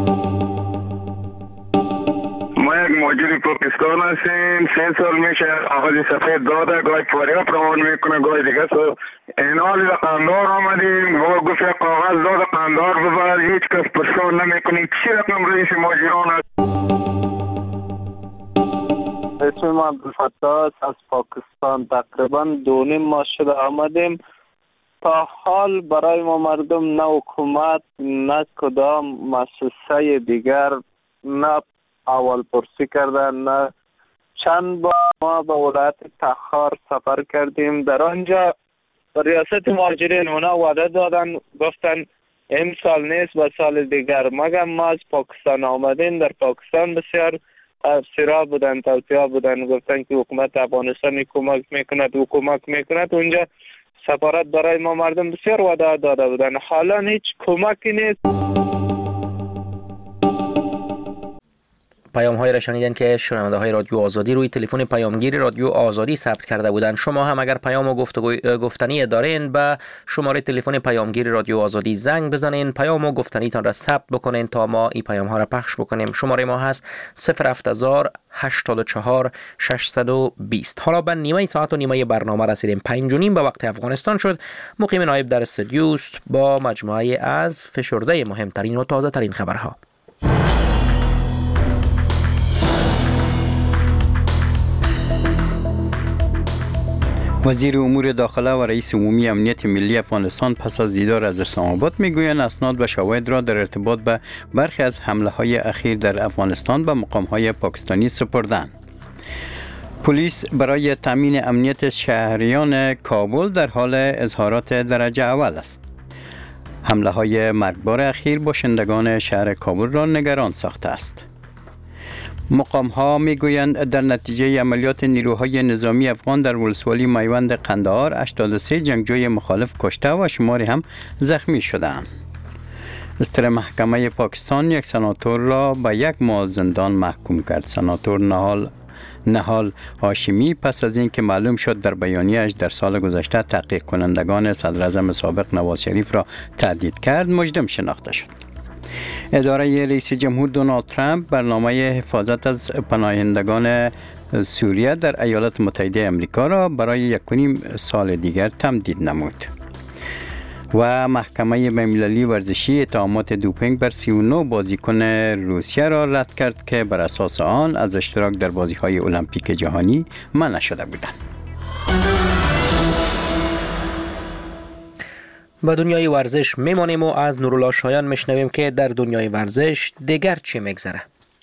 ما یک مهاجر پاکستان هستیم. سه سال میشه آغاز سفید داده، گاهی فریاب روان میکنه، گاهی دیگه سو این حال قندار آمدیم و گفت یک کاغذ داده قندار ببر، هیچ کس پرسان نمیکنی چی رقم رئیس مهاجران است. اسم من عبدالفتاح از پاکستان. تقریبا دو نیم ماه شده آمدیم. تا حال برای ما مردم نه حکومت نه کدام مؤسسه دیگر نه اول پرسی کردن، نه چند بار ما به ولایت تخار سفر کردیم. در آنجا ریاست مهاجرین اونا وعده دادن، گفتن این سال نیست و سال دیگر. مگم ما از پاکستان آمدیم، در پاکستان بسیار تفسیرها بودن، توصیه بودن، گفتن که حکومت افغانستان کمک میکند و کمک میکند. اونجا سفارت برای ما مردم بسیار وعده داده بودن، حالا هیچ کمکی نیست. پیام های را شنیدن که شنونده های رادیو آزادی روی تلفن پیامگیر رادیو آزادی ثبت کرده بودند. شما هم اگر پیام و گفتنی دارین به شماره تلفن پیامگیر رادیو آزادی زنگ بزنین، پیام و گفتنیتان را ثبت بکنین تا ما این پیام ها را پخش بکنیم. شماره ما هست صفر هفت هزار هشتاد و چهار ششصد و بیست. حالا به نیمه ساعت و نیمه برنامه رسیدیم. پنج و نیم به وقت افغانستان شد. مقیم نایب در استودیوست با مجموعه از فشرده مهمترین و تازه ترین خبرها. وزیر امور داخله و رئیس عمومی امنیت ملی افغانستان پس از دیدار از اسلام آباد میگویند اسناد و شواهد را در ارتباط به برخی از حمله های اخیر در افغانستان به مقام های پاکستانی سپردند. پلیس برای تامین امنیت شهریان کابل در حال اظهارات درجه اول است. حمله های مرگبار اخیر باشندگان شهر کابل را نگران ساخته است. مقام ها می گویند در نتیجه عملیات نیروهای نظامی افغان در ولسوالی میوند قندهار هشتاد و سه جنگجوی مخالف کشته و شماری هم زخمی شدند. استر محکمه پاکستان یک سناتور را به یک ماه زندان محکوم کرد. سناتور نهال نهال هاشمی پس از اینکه معلوم شد در بیانیه‌اش در سال گذشته تحقیق کنندگان صدر اعظم سابق نواز شریف را تهدید کرد، مجرم شناخته شد. اداره رئیس جمهور دونالد ترامپ برنامه حفاظت از پناهندگان سوریه در ایالات متحده آمریکا را برای یک و نیم سال دیگر تمدید نمود. و محکمه بین‌المللی ورزشی اتهامات دوپینگ بر سی و نه بازیکن روسیه را رد کرد که بر اساس آن از اشتراک در بازی‌های المپیک جهانی منع شده بودند. به دنیای ورزش میمانیم و از نورالله شایان میشنویم که در دنیای ورزش دیگر چی میگذره.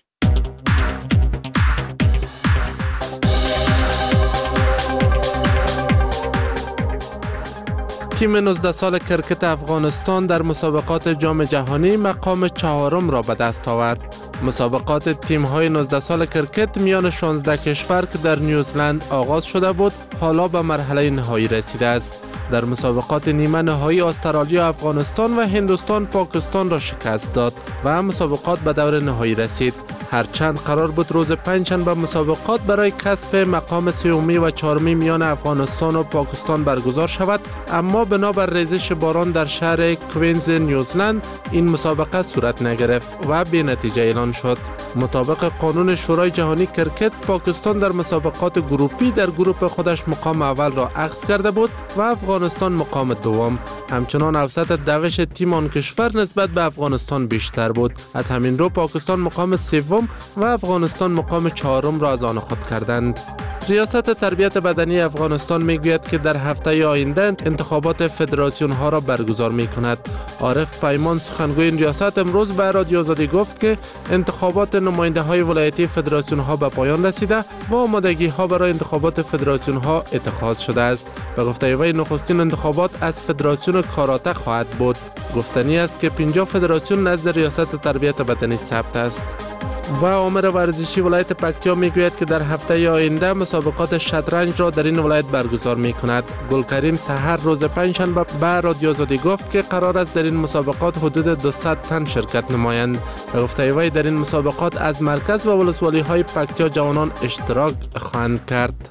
تیم نوزده سال کرکت افغانستان در مسابقات جام جهانی مقام چهارم را به دست آورد. مسابقات تیم‌های نوزده سال کرکت میان شانزده کشور که در نیوزلند آغاز شده بود، حالا به مرحله نهایی رسیده است. در مسابقات نیمه نهایی استرالیا افغانستان و هندوستان پاکستان را شکست داد و مسابقات به دور نهایی رسید. هرچند قرار بود روز پنجشنبه مسابقات برای کسب مقام سومی و چهارمی میان افغانستان و پاکستان برگزار شود، اما بنابر ریزش باران در شهر کوینز نیوزلند این مسابقه صورت نگرفت و بی نتیجه اعلان شد. مطابق قانون شورای جهانی کرکت، پاکستان در مسابقات گروپی در گروپ خودش مقام اول را اخذ کرده بود و افغانستان مقام دوم. همچنان اوسط دوش تیم آن کشور نسبت به افغانستان بیشتر بود. از همین رو پاکستان مقام سوم و افغانستان مقام چهارم را از آن خود کردند. ریاست تربیت بدنی افغانستان میگوید که در هفته آینده انتخابات فدراسیون ها را برگزار می کند. عارف پیمان سخنگوی این ریاست امروز به رادیو آزادی گفت که انتخابات نماینده های ولایتی فدراسیون ها به پایان رسیده و آمادگی ها برای انتخابات فدراسیون ها اتخاذ شده است. به گفته وی نخستین انتخابات از فدراسیون کاراته خواهد بود. گفتنی است که پنجاه فدراسیون نزد ریاست تربیت بدنی ثبت است. و آمر ورزشی ولایت پکتیا میگوید که در هفته آینده مسابقات شطرنج را در این ولایت برگزار می کند. گلکریم سحر روز پنجشنبه به رادیو آزادی گفت که قرار است در این مسابقات حدود دویست تن شرکت نمایند. به گفته وی در این مسابقات از مرکز و ولسوالی های پکتیا جوانان اشتراک خواهند کرد.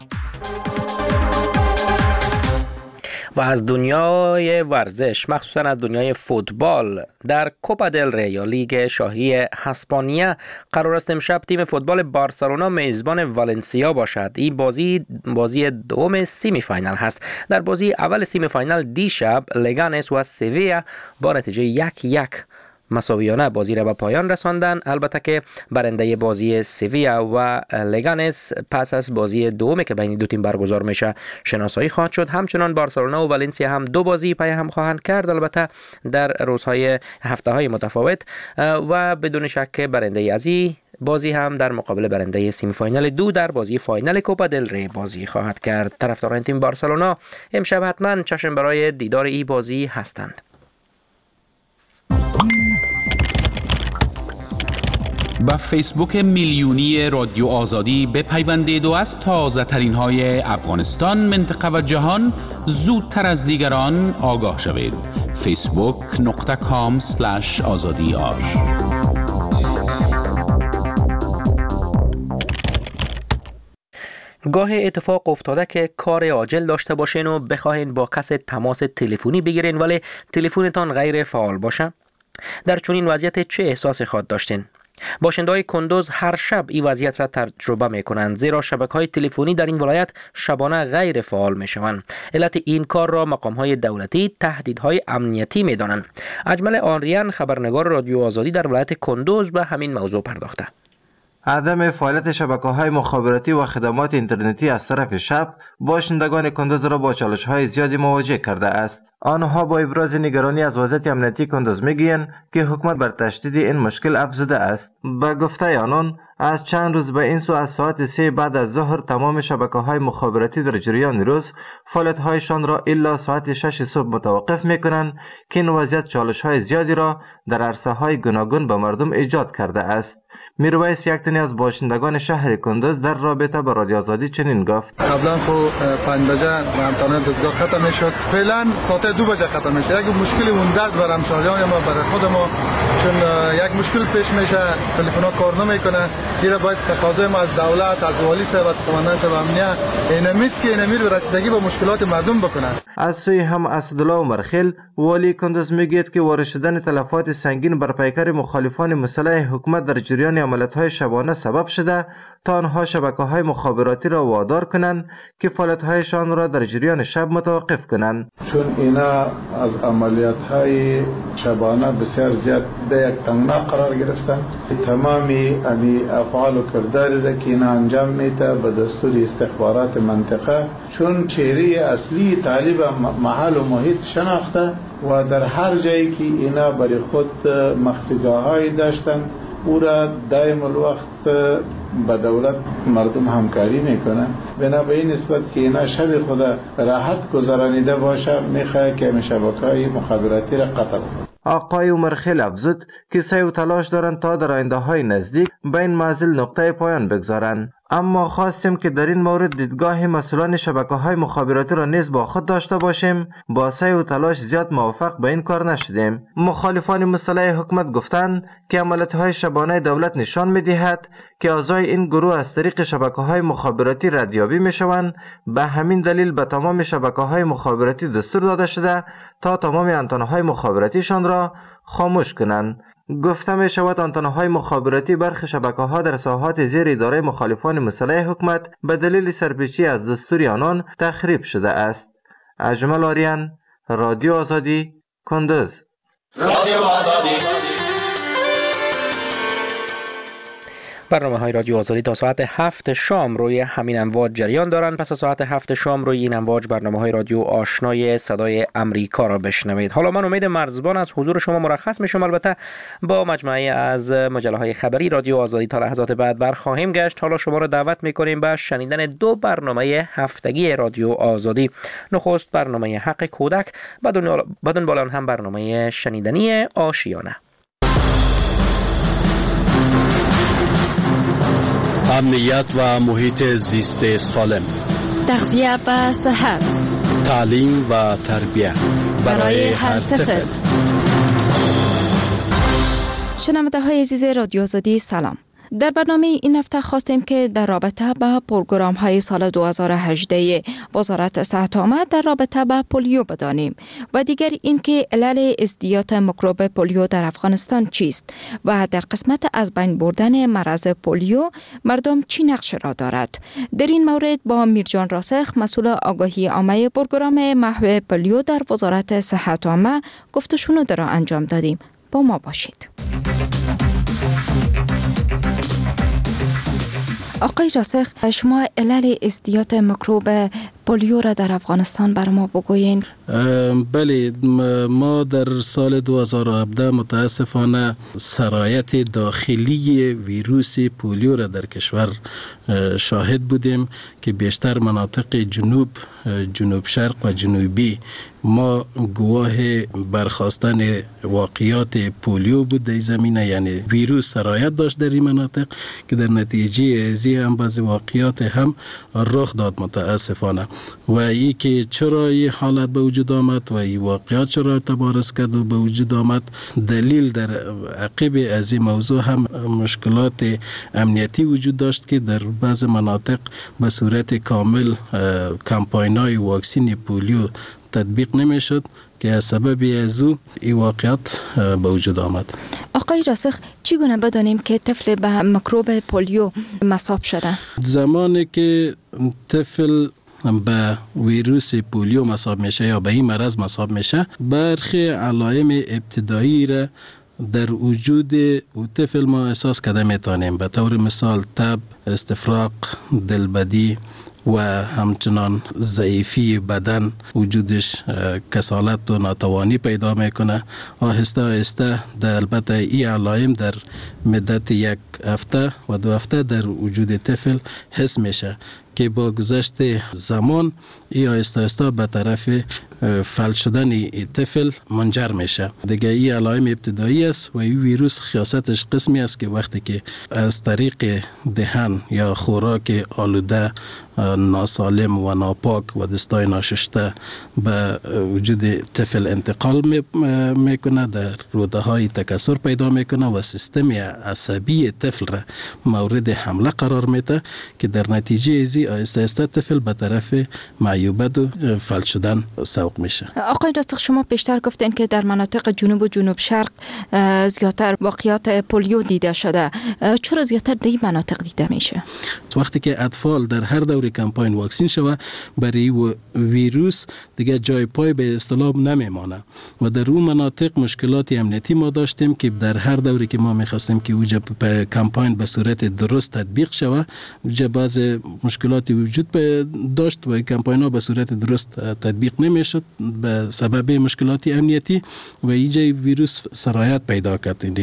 و از دنیای ورزش، مخصوصا از دنیای فوتبال، در کوپا دل ری یا لیگ شاهی اسپانیا قرار است امشب تیم فوتبال بارسلونا میزبان والنسیا باشد. این بازی بازی دوم سیمی فاینال هست. در بازی اول سیمی فاینال دیشب لگانس و سویا با نتیجه یک یک مساویانه بازی را به پایان رساندند. البته که برنده بازی سویا و لگانس پس از بازی دومی که بین دو تیم برگزار میشه شناسایی خواهد شد. همچنان بارسلونا و والنسیا هم دو بازی پای هم خواهند کرد، البته در روزهای هفته های متفاوت، و بدون شک برنده از این بازی هم در مقابل برنده سیمی فاینال دو در بازی فاینال کوپا دل ری بازی خواهد کرد. طرفداران تیم بارسلونا امشب حتما چشم برای دیدار این بازی هستند. با فیسبوک میلیونی رادیو آزادی بپیوندید و از تازه ترین های افغانستان، منطقه و جهان زودتر از دیگران آگاه شوید. فیسبوک نقطه کام سلش آزادی آر. گاه اتفاق افتاده که کار عاجل داشته باشین و بخواهین با کس تماس تلفنی بگیرین ولی تلفنتان غیر فعال باشه. در چنین وضعیت چه احساسی خواهد داشتین؟ باشنده‌های کندوز هر شب این وضعیت را تجربه می‌کنند، زیرا شبکه‌های تلفنی در این ولایت شبانه غیر فعال می‌شوند. علت این کار را مقام‌های دولتی تهدیدهای امنیتی می‌دانند. اجمل آنریان، خبرنگار رادیو آزادی در ولایت کندوز، به همین موضوع پرداخته. عدم فعالیت شبکه‌های مخابراتی و خدمات اینترنتی از طرف شب باشندگان کندوز را با چالش‌های زیادی مواجه کرده است. آنها با ابراز نگرانی از وضعیت امنیتی کندوز میگویند که حکومت بر تشدید این مشکل افزوده است. به گفته آنان از چند روز به این سو از ساعت سه بعد از ظهر تمام شبکه‌های مخابراتی در جریان روز فعالیت‌هایشان را الا ساعت شش صبح متوقف می‌کنند که این وضعیت چالش‌های زیادی را در عرصه‌های گوناگون به مردم ایجاد کرده است. میرویس یک تنی از باشندگان شهر کندوز در رابطه با رادیو آزادی چنین گفت: قبلا خو پنج بجه همتانه دزگاه ختم میشد، فعلا ساعت دو بجه ختم میشه. یک مشکلی اون دست بر همسایه‌های ما، برای خود ما، چون یک مشکل پیش میشه، تلفن‌ها کار نمیکنه. دیره باید تقاضای ما از دولت، از والی صاحب، از قماندان صاحب امنیت اینمیست که اینمیر به رسیدگی با مشکلات مردم بکنه. از سوی هم اسدالله عمرخیل، والی کندوز میگوید که وارد شدن تلفات سنگین بر پیکر مخالفان مسلح حکومت در جریان عملیات‌های شبانه سبب شده تا آنها شبکه‌های مخابراتی را وادار کنند که فعالیت‌هایشان را در جریان شب متوقف کنند. چون اینا از عملیات‌های شبانه بسیار زیاد در یک تنگنا قرار گرفتند، تمامی امی افعال و کرداری را که اینا انجام میده به دستور استخبارات منطقه، چون چهره اصلی طالب محل و محیط شناخته و در هر جایی که اینا برای خود مخفیگاه‌هایی داشتن او را دائم الوقت با دولت مردم همکاری میکنه. بنابراین نسبت که اینا شب خود راحت گذرانیده باشه میخواه که این شبکه‌های مخابراتی را قطع کنه. آقای عمرخیل افزود که سعی و تلاش دارند تا در آینده های نزدیک به این معضل نقطه پایان بگذارند، اما خواستیم که در این مورد دیدگاه مسئولان شبکه‌های مخابراتی را نیز با خود داشته باشیم. با سعی و تلاش زیاد موفق به این کار نشدیم. مخالفان مسلح حکومت گفتند که عملیات‌های شبانه دولت نشان می‌دهد که اعضای این گروه از طریق شبکه‌های مخابراتی ردیابی می‌شوند. به همین دلیل به تمام شبکه‌های مخابراتی دستور داده شده تا تمام آنتن‌های مخابراتیشان را خاموش کنند. گفته می شود آنتن‌های مخابراتی برخی شبکه‌ها در ساحات زیر اداره مخالفان مسلح حکومت به دلیل سرپیچی از دستور آنان تخریب شده است. اجمل آریان، رادیو آزادی، کندوز. رادیو آزادی. برنامه های رادیو آزادی تا ساعت هفت شام روی همین امواج جریان دارند. پس از ساعت هفت شام روی این امواج برنامه های رادیو آشنای صدای امریکا را بشنوید. حالا من امید مرزبان از حضور شما مرخص میشم. البته با مجموعه از مجله های خبری رادیو آزادی تا لحظات بعد برخواهیم گشت. حالا شما را دعوت میکنیم به شنیدن دو برنامه هفتگی رادیو آزادی. نخست برنامه حق کودک، بدون بالان هم برنامه شنیدنی آشیانه. امنیت و محیط زیست سالم، تغذیه و صحت، تعلیم و تربیت برای هر طفل. شنونده های عزیز رادیو آزادی سلام. در برنامه این هفته خواستیم که در رابطه با پروگرام های سال دو هزار و هجده وزارت صحت عامه در رابطه با پولیو بدانیم و دیگر اینکه علل ازدیاد میکروب پولیو در افغانستان چیست و در قسمت از بین بردن مرض پولیو مردم چی نقش را دارد. در این مورد با میرجان راسخ، مسئول آگاهی عامه پروگرام محو پولیو در وزارت صحت عامه، گفتگو را انجام دادیم. با ما باشید. آقای راسخ، شما علل ازدیاد میکروب پولیو را در افغانستان بر ما بگویین. بله، ما در سال دو هزار و هفده متاسفانه سرایت داخلی ویروس پولیو را در کشور شاهد بودیم که بیشتر مناطق جنوب، جنوب شرق و جنوبی ما گواه برخاستن واقعیات پولیو بود در زمینه، یعنی ویروس سرایت داشت در این مناطق که در نتیجه ازی هم بعضی واقعیات هم رخ داد متاسفانه. و ای که چرا این حالت به وجود آمد و این واقعیات چرا تبارز کرد و به وجود آمد، دلیل در عقب از این موضوع هم مشکلات امنیتی وجود داشت که در بعض مناطق به صورت کامل کمپاین های واکسین پولیو تطبیق نمی شد که از سبب از او این واقعیت به وجود آمد. آقای راسخ، چگونه بدانیم که طفل به میکروب پولیو مصاب شده؟ زمانی که طفل به ویروس پولیو مصاب میشه یا به این مرض مصاب میشه، برخی علائم ابتدایی را در وجود او طفل ما احساس کرده میتونیم. به طور مثال تب، استفراغ، دلبدی و همچنان ضعیفی بدن وجودش، کسالت و ناتوانی پیدا میکنه. آهسته آهسته در البته این علائم در مدت یک هفته و دو هفته در وجود طفل حس میشه که با گذشت زمان ای آهسته آهسته به طرف فلج شدن ای طفل منجر میشه. دیگه این علائم ابتدایی است و این ویروس خاصیتش قسمی است که وقتی که از طریق دهن یا خوراک آلوده، ناسالم و ناپاک و دستای ناشسته به وجود طفل انتقال میکنه، در روده های تکثر پیدا میکنه و سیستم عصبی طفل را مورد حمله قرار میده که در نتیجه ازی آهسته آهسته طفل به طرف معیوبت و فلج شدن سوق میشه. آقای راسخ، شما بیشتر گفتین که در مناطق جنوب و جنوب شرق زیادتر واقعیات پولیو دیده شده. چرا زیادتر در این مناطق دیده میشه؟ وقتی که اطفال در هر دوره کمپاین واکسین شوه، برای ویروس دیگه جای پای به اصطلاح نمیمانه و در اون مناطق مشکلات امنیتی ما داشتیم که در هر دوره که ما میخواستیم که اوجا کمپاین به صورت درست تطبیق شوه، اوجا بعض مشکلاتی وجود داشت و کمپاین ها به صورت درست تطبیق نمیشد به سبب مشکلات امنیتی و اینجا ویروس سرایت پیدا کرد.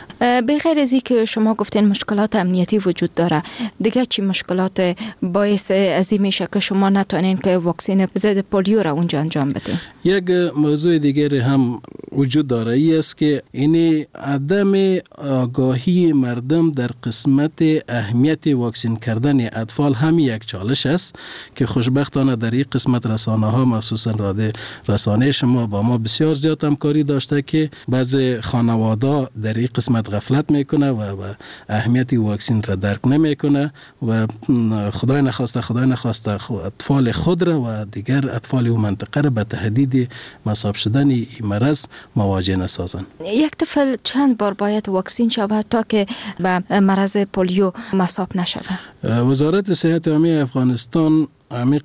به غیر از اینکه شما گفتین مشکلات امنیتی وجود داره، دیگه چی مشکلات باعث از این میشه که شما نتونین که واکسین ضد پولیو را اونجا انجام بدین؟ یک موضوع دیگر هم وجود داره، ای است که این عدم آگاهی مردم در قسمت اهمیت واکسین کردن اطفال هم یک چالش است که خوشبختانه در این قسمت رسانه ها، مخصوصا رسانه شما با ما بسیار زیاد همکاری داشته که بعض خانواده در این قسمت غفلت میکنه و, و اهمیت واکسین را درک نمیکنه و خدای نخواسته خدای نخواسته اطفال خود را و دیگر اطفال اون منطقه را به تهدید مصاب شدن این مرض مواجه نسازند. یک طفل چند بار باید واکسین شود تا که به مرض پولیو مصاب نشود؟ وزارت صحت عامه افغانستان عمیق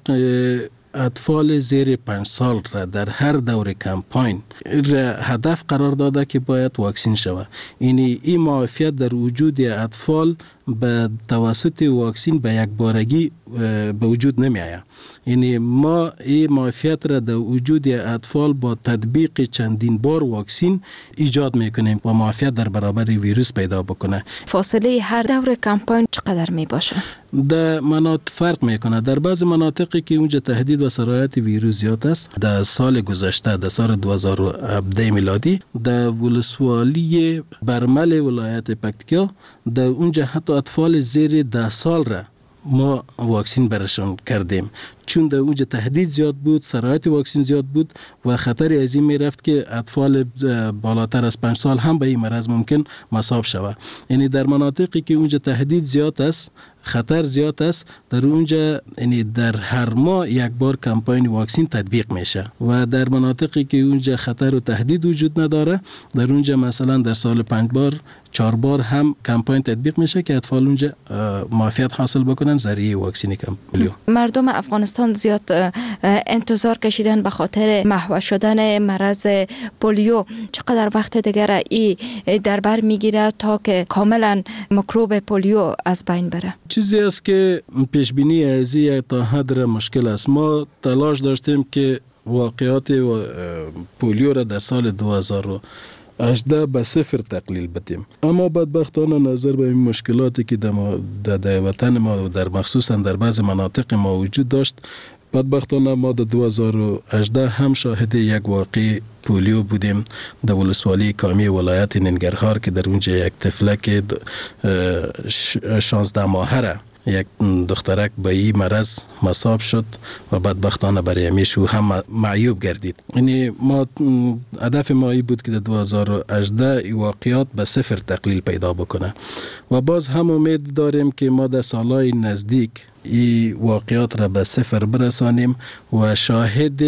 اطفال زیر پنج سال را در هر دور کمپاین را هدف قرار داده که باید واکسین شود. یعنی این معافیت در وجود اطفال به توسط واکسین به یک بارگی به وجود نمی آید. یعنی ما این معافیت را در وجود اطفال با تطبیق چندین بار واکسین ایجاد میکنیم و معافیت در برابر ویروس پیدا بکنه. فاصله هر دور کمپاین چقدر می باشه؟ در مناطق فرق میکنه. در بعض مناطقی که اونجا تهدید و سرایت ویروس زیاد است، در سال گذشته در سال دو هزار و هفده میلادی در ولسوالی برمل ولایت پکتیکا در اونجا حتی اطفال زیر ده سال را ما واکسین برشون کردیم، چون در اونجا تهدید زیاد بود، سرایت واکسین زیاد بود و خطر از این می رفت که اطفال بالاتر از پنج سال هم به این مرض ممکن مصاب شود. یعنی در مناطقی که اونجا تهدید زیاد است، خطر زیاد است. در اونجا یعنی در هر ماه یک بار کمپاین واکسین تطبیق میشه و در مناطقی که اونجا خطر و تهدید وجود نداره در اونجا مثلا در سال پنج بار چهار بار هم کمپاین تطبیق میشه که اطفال اونجا معافیت حاصل بکنن ذریعه واکسن پولیو. مردم افغانستان زیاد انتظار کشیدن به خاطر محو شدن مرض پولیو. چقدر وقت دیگر ای در بر میگیره تا که کاملا میکروب پولیو از بین بره؟ چیزی است که پیش بینی از این تا حد مشکل است. ما تلاش داشتیم که واقعات پولیو را در سال دو هزار و هجده به صفر تقلیل بدیم، اما بدبختانه نظر به این مشکلاتی که در وطن ما و در مخصوصا در بعض مناطق ما وجود داشت، بدبختانه ما در دو هزار و هجده هم شاهد یک واقع پولیو بودیم در ولسوالی کامی ولایت ننگرهار که در اونجا یک طفلک شانزده ماهه را یک دخترک با این مرض مصاب شد و بدبختانه برای همیشه هم معیوب گردید. یعنی ما هدف ما ای بود که در دو هزار و هجده ای واقعات به صفر تقلیل پیدا بکنه و باز هم امید داریم که ما در سالهای نزدیک ای واقعات را به صفر برسانیم و شاهد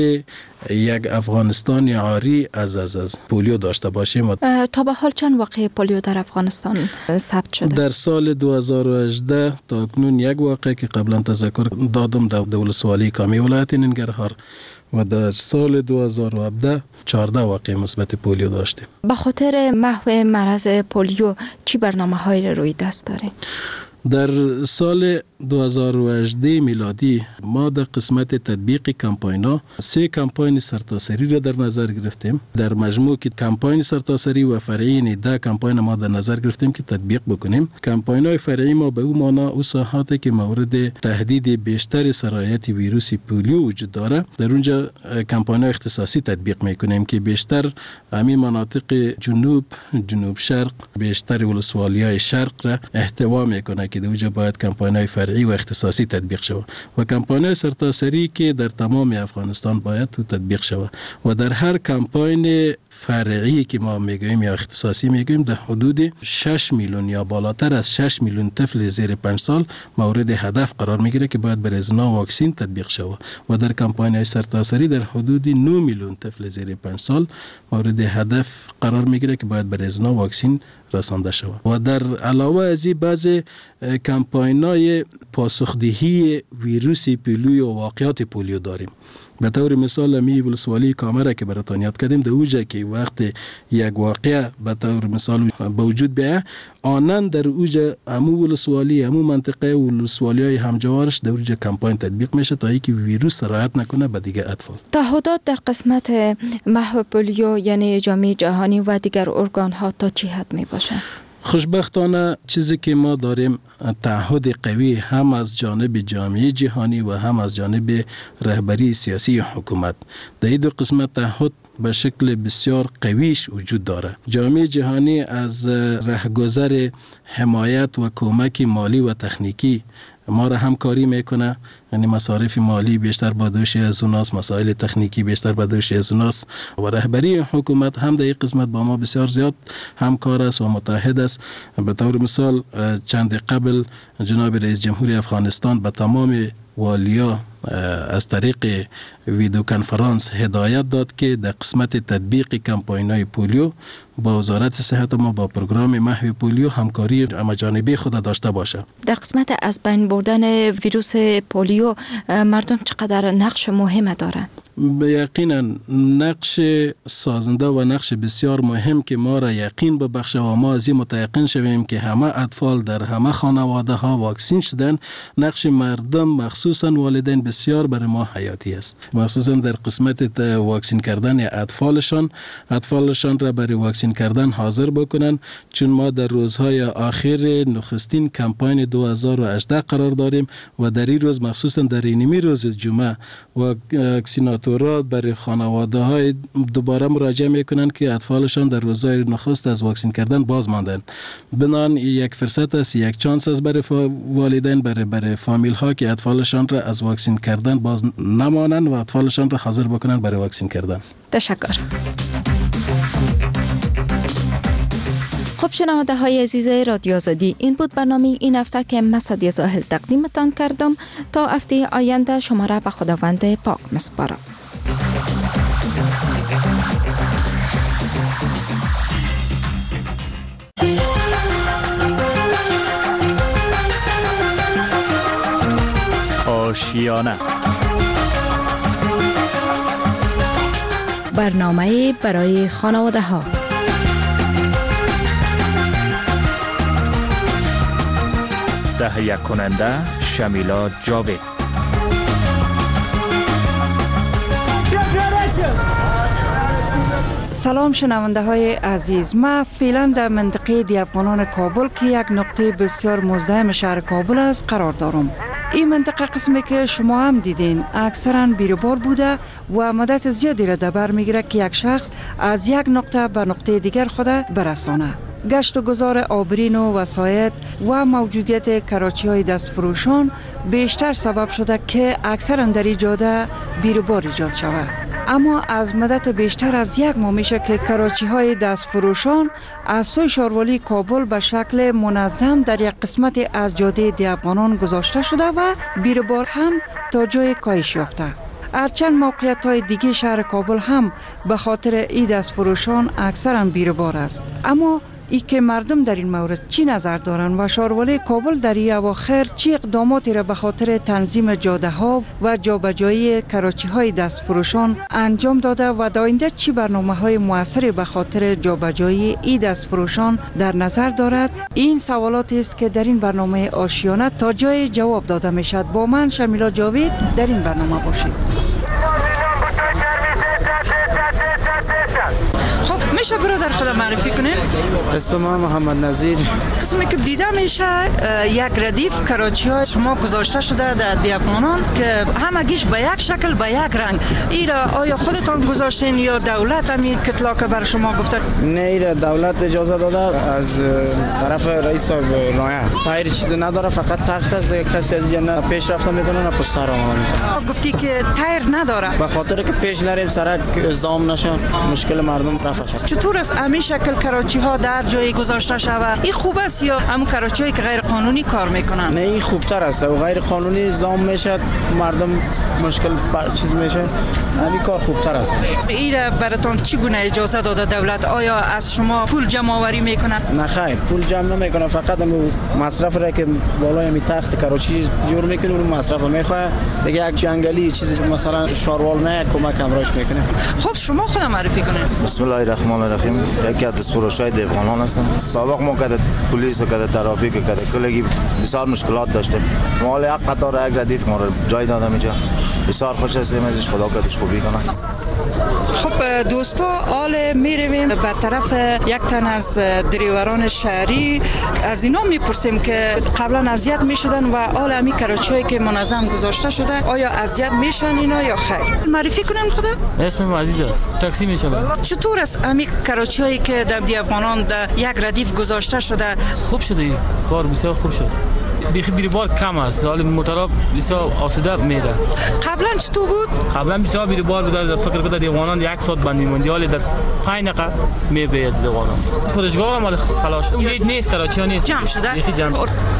یک افغانستان عاری از از از پولیو داشته باشیم. تا به حال چند واقعه پولیو در افغانستان ثبت شده؟ در سال دو هزار و هجده تا اکنون یک واقعه که قبلا تذکر دادم در ولسوالی کامی ولایت ننگرهار و در سال دو هزار و هفده چهارده واقعه مثبت پولیو داشتیم. به خاطر محو مرض پولیو چی برنامه‌های روی دست دارید؟ در سال دو هزار و هجده میلادی ما در قسمت تطبیق کمپاین‌ها سه کمپاین سرتاسری را در نظر گرفتیم. در مجموع که کمپاین سرتاسری و فرعی ده کمپاین ما در نظر گرفتیم که تطبیق بکنیم. کمپاین‌های فرعی ما به اون معنا او ساحاتی که مورد تهدید بیشتر سرایت ویروس پولیو وجود داره در اونجا کمپاین‌های اختصاصی تطبیق میکنیم که بیشتر همین مناطق جنوب جنوب شرق بیشتر ولسوالی‌های شرق را احتوا میکنه که در اونجا باید کمپاین‌های فرعی و اختصاصی تطبیق شود و کمپاین‌های سرتاسری که در تمام افغانستان باید تطبیق شود و در هر کمپاین فرعی که ما میگوییم یا اختصاصی میگوییم در حدود شش میلیون یا بالاتر از شش میلیون طفل زیر پنج سال مورد هدف قرار میگیره که باید بر ازنا واکسین تطبیق شود و در کمپاین سرتاسری در حدود نه میلیون طفل زیر پنج سال مورد هدف قرار میگیره که باید بر ازنا واکسین رسانده شود و در علاوه از این بعض کمپاین‌های پاسخدهی ویروس پولیو و واقعات پولیو داریم. به طور مثال می ولسوالی کامره که براتون یاد کردیم در اوجا که وقت یک واقعه به طور مثال به وجود بیایه آنن در اوجا همو ولسوالی همو منطقه ولسوالی های همجوارش در اوجا کمپاین تطبیق میشه تا اینکه ویروس سرایت نکنه به دیگه اطفال. تعهدات در قسمت محو پولیو یعنی جامعه جهانی و دیگر ارگان ها تا چی حد می باشه؟ خوشبختانه چیزی که ما داریم تعهد قوی هم از جانب جامعه جهانی و هم از جانب رهبری سیاسی حکومت. در این دو قسمت تعهد به شکل بسیار قویش وجود داره. جامعه جهانی از رهگذر حمایت و کمک مالی و تکنیکی ما را همکاری میکنه، یعنی مصارف مالی بیشتر با دوش از اوناست، مسائل تکنیکی بیشتر با دوش از اوناست و رهبری حکومت هم در این قسمت با ما بسیار زیاد همکار است و متحد است. به طور مثال چند قبل جناب رئیس جمهوری افغانستان به تمام والیا از طریق ویدیو کنفرانس هدایت داد که در قسمت تطبیق کمپاین‌های پولیو با وزارت صحت ما با پروگرام محو پولیو همکاری همجانبه خود داشته باشه. در قسمت از بین بردن ویروس پولیو مردم چقدر نقش مهم دارند؟ یقینا نقش سازنده و نقش بسیار مهم که ما را یقین ببخشه و ما از این متیقن شویم که همه اطفال در همه خانواده ها واکسین شدن. نقش مردم مخصوصا والدین بسیار برای ما حیاتی است، مخصوصا در قسمت واکسین کردن اطفالشان اطفالشان را برای واکسین کردن حاضر بکنن، چون ما در روزهای آخر نخستین کمپاین دو هزار و هجده قرار داریم و در این روز مخصوصا در اینمی روز جمعه واکسیناتورها برای خانواده های دوباره مراجعه میکنن که اطفالشان در روزهای نخست از واکسین کردن باز ماندن. بنان یک فرصت است، یک چانس است برای والدین برای برای فامیل ها که اطفالشان را از واکسین کردن باز نمانند و اطفالشان را حاضر بکنن برای واکسین کردن. تشکر. خب خب شنونده های عزیز رادیو آزادی، این بود برنامه این هفته که من سعدیه زاهل تقدیمتان کردم. تا هفته آینده شما را به خداوند پاک میسپارم. آشیانه برنامه برای خانواده ها. تهیه کننده شمیلا جاوید. سلام شنونده های عزیز، ما فعلا در منطقه دی افغانان کابل که یک نقطه بسیار مزدحم شهر کابل است قرار دارم. این منطقه قسمی که شما هم دیدین اکثرا بیروبار بوده و مدت زیادی را در بر میگیره که یک شخص از یک نقطه به نقطه دیگر خود برسانه. گشت و گذار آبرین و وسایط و موجودیت کراچی های دست فروشان بیشتر سبب شده که اکثرا در این جاده بیروبار ایجاد شود. اما از مدت بیشتر از یک ماه میشه که کراچی های دست فروشان از سوی شاروالی کابل به شکل منظم در یک قسمت از جاده دی افغانان گذاشته شده و بیروبار هم تا جای کاهش یافته. هرچند موقعیت های دیگه شهر کابل هم به خاطر این دست فروشان اکثرا بیروبار است. اما ای که مردم در این مورد چی نظر دارند و شاروالی کابل در این اواخر چی اقداماتی را به خاطر تنظیم جاده ها و جابجایی کراچی های دست فروشان انجام داده و در آینده چی برنامه های موثری به خاطر جابجایی این دست فروشان در نظر دارد؟ این سوالاتی است که در این برنامه آشیانه تا جای جواب داده می شود. با من شمیلا جاوید در این برنامه باشید. میشه برادر خدا معرفی کنین؟ اسم ما محمد نظیر. قسمی که دیده میشه یک ردیف کراچی ها شما گذاشته شده در دی افغانان که همگیش به یک شکل به یک رنگ. ایرا آیا خودتان گذاشتین یا دولت همین کتلا که بر شما گفته؟ نه، ایرا دولت اجازه داده از طرف رئیس نایه. تایر چیزی نداره، فقط تخت است. کسی از اینجا پیش رفته میتونه نه پشت سر آمده. گفتی که تایر نداره به خاطر که پیش نریم سرک ازدحام نشه، مشکل مردم رفع شه. چطور است همین شکل کراچی ها در جای گذاشته شود؟ این خوب است یا هم کراچی هایی که غیر قانونی کار میکنن؟ نه، این خوبتر است. و غیر قانونی ازدحام میشه، مردم مشکل چیز میشه. همین کار خوبتر است. این براتون چگونه اجازه داده دولت؟ آیا از شما پول جمع آوری میکنن؟ نه خیر، پول جمع نمیکنه، فقط هم مصرف را که بالای همین تخت کراچی جور میکنه اون مصرف میخواه. دیگه یک جنگلی چیزی مثلا شاروال نه کمک امراش میکنه. خب شما خود معرفی کنید. بسم الله الرحمن الرحیم. یکی از فروشای دی افغانان هستم. سابق ما کده پلیس و کده ترافیک و کده کلگی بسیار مشکلات داشتیم. ما یک قطار یک ردیف ما رو جای دادم اینجا. بسیار خوش هستیم ازش، خدا کدش خوبی کنه. خب دوستا، حال میرویم به طرف یک تن از دریوران شهری. از اینا میپرسیم که قبلا اذیت میشدن و حال امی کراچی هایی که منظم گذاشته شده آیا اذیت میشن اینا یا خیر؟ معرفی کنن خدا؟ اسمم عزیزه، تاکسی میشم. چطور است امی کراچی هایی که در دی افغانان در یک ردیف گذاشته شده؟ خوب شده، کار بسیار خوب شد. بیخی بیروبار کم است، حال موتورا بسیار آسوده میده. قبلا چطور بود؟ قبلا بسیار بیروبار بود. فکر کنم دیوانان یک ساعت بند میموندی، حال در پنج دقیقه میبید دیوانان. فروشگاه هم خلاص شد. اون نیست، کراچی نیست. جمع شده. بیخی جمع.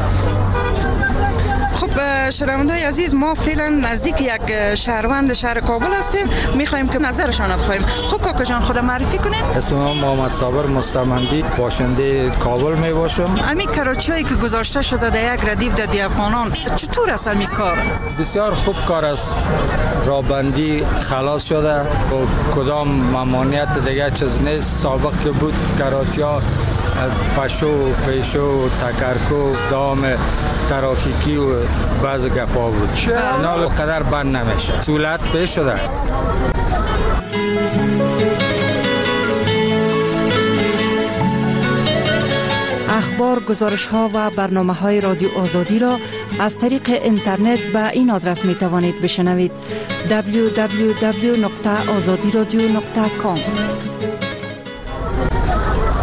خب شنونده‌های عزیز، ما فعلا نزدیک یک شهروند شهر کابل هستیم، میخوایم که نظرشان بخوایم. خب کاکا جان خدا معرفی کنین. اسم من محمد صابر مستمندی، باشنده کابل می باشم. امی کراچی هایی که گذاشته شده در یک ردیف در دی افغانان چطور است امی کار؟ بسیار خوب کار است. رابندی خلاص شده و کدام ممانعت دیگه چیز نیست. سابق که بود کراچی ها پشو، پیشو، تکرکو، دام ترافیکی و بعض گپا بود. اینا قدر بند نمیشه. سهولت پیش شده. اخبار، گزارش ها و برنامه های رادیو آزادی را از طریق اینترنت به این آدرس می توانید بشنوید: دبلیو دبلیو دبلیو دات آزادی رادیو دات کام.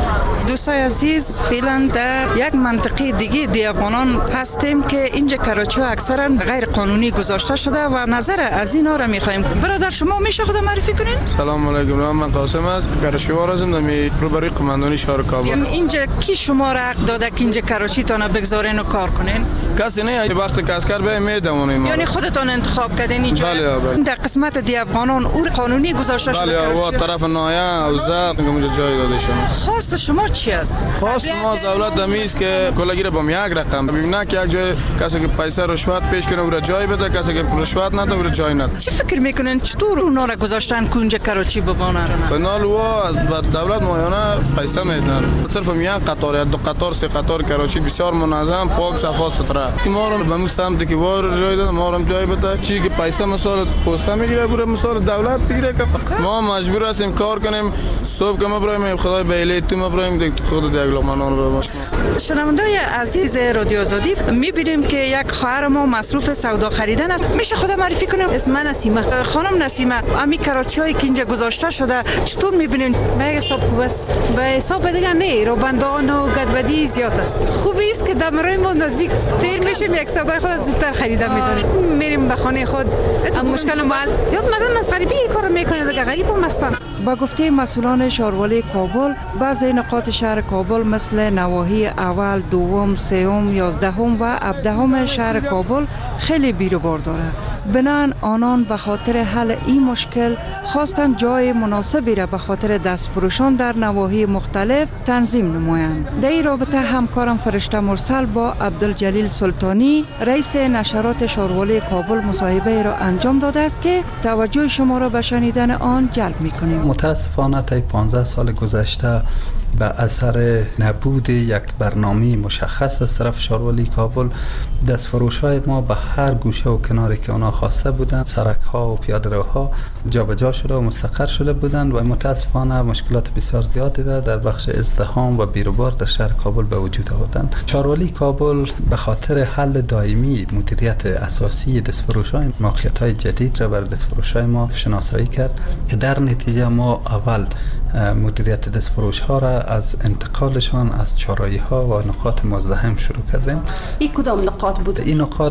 دوستای عزیز، فعلا در یک منطقه دیگه دی افغانان هستیم که اینجا کراچی اکثرا غیر قانونی گذاشته شده و نظر از اینا را میخوایم. برادر شما میشه خود معرفی کنین؟ سلام علیکم، من قاسم است، کراچی وارزم، دمی روبروی قماندانی شهر کابل. اینجا کی شما را حق داده که اینجا کراچی تان بگذارین و کار کنین؟ کسی نه، وقتی که اسکر به میدونیم. یعنی خودتان انتخاب کردین اینجا؟ بله بله. در قسمت دی افغانان اور قانونی گذاشته شده بله، کراچی. بله، طرف نایا او زاد اونجا جای داده شده. خواست شما چی است؟ خواست ما دولت دمیست که کلاگیر با یک رقم ببینه که یک جای کسی که پیسه رشوت پیش کنه اون جای بده، کسی که رشوت نده اون جای نده. چی فکر میکنین چطور اونا را گذاشتن که اونجا کراچی ببانه؟ بنال و دولت مایانه پیسه میدن. صرف یک قطار یا دو قطار سه قطار کراچی بسیار منظم، پاک، صفا سوتره. ما رو به سمت که وار جای داد، ما رو جای بده. چی که پیسه مثلا پسته میگیره بره مثلا دولت بگیره که ما مجبور هستیم کار کنیم. صبح که ما برایم خدای بیلی تو ما برایم خود دیگه لقمانان رو باش. شنونده‌های عزیز رادیو آزادی، می‌بینیم که یک خواهر ما مصروف سودا خریدن است. میشه خود معرفی کنیم؟ اسم من نسیمه. خانم نسیمه، امی کراچی‌هایی که اینجا گذاشته شده چطور می‌بینین؟ به حساب خوب است. به حساب دیگه نه، روبندان و گدبدی زیاد است. خوبی است که دمرای ما نزدیک دیر میشیم، یک سودای خود زودتر خریدن می‌داریم. میریم به خانه خود. مشکل مال زیاد مردم از غریبی این کارو میکنه، دیگه غریب هم هستن. با گفته مسئولان شهروالی کابل، بعضی نقاط شهر کابل مثل نواحی اول، دوم، سوم، یازدهم و هفدهم شهر کابل خیلی بیروبار داره. بنان آنان به خاطر حل این مشکل خواستن جای مناسبی را به خاطر دستفروشان در نواحی مختلف تنظیم نمایند. در این رابطه همکارم فرشته مرسل با عبدالجلیل سلطانی رئیس نشرات شهروالی کابل مصاحبه را انجام داده است که توجه شما را به شنیدن آن جلب می‌کنیم. متاسفانه تا پانزده سال گذشته به اثر نبود یک برنامه مشخص از طرف شهروالی کابل، دستفروش‌های ما به هر گوشه و کناری که اونا خواسته بودند، سرک‌ها و پیاده‌روها جابجا شده و مستقر شده بودند و متاسفانه مشکلات بسیار زیادی را در بخش ازدحام و بیروبار در شهر کابل به وجود آوردند. شهروالی کابل به خاطر حل دائمی مدیریت اساسی دستفروش‌های موقعیت‌های جدید را بر دستفروش‌های ما شناسایی کرد که در نتیجه ما اول مدیریت دستفروش‌ها را از انتقالشان از چهارراهی‌ها و نقاط مزدحم شروع کردیم. این کدام نقاط بود؟ این نقاط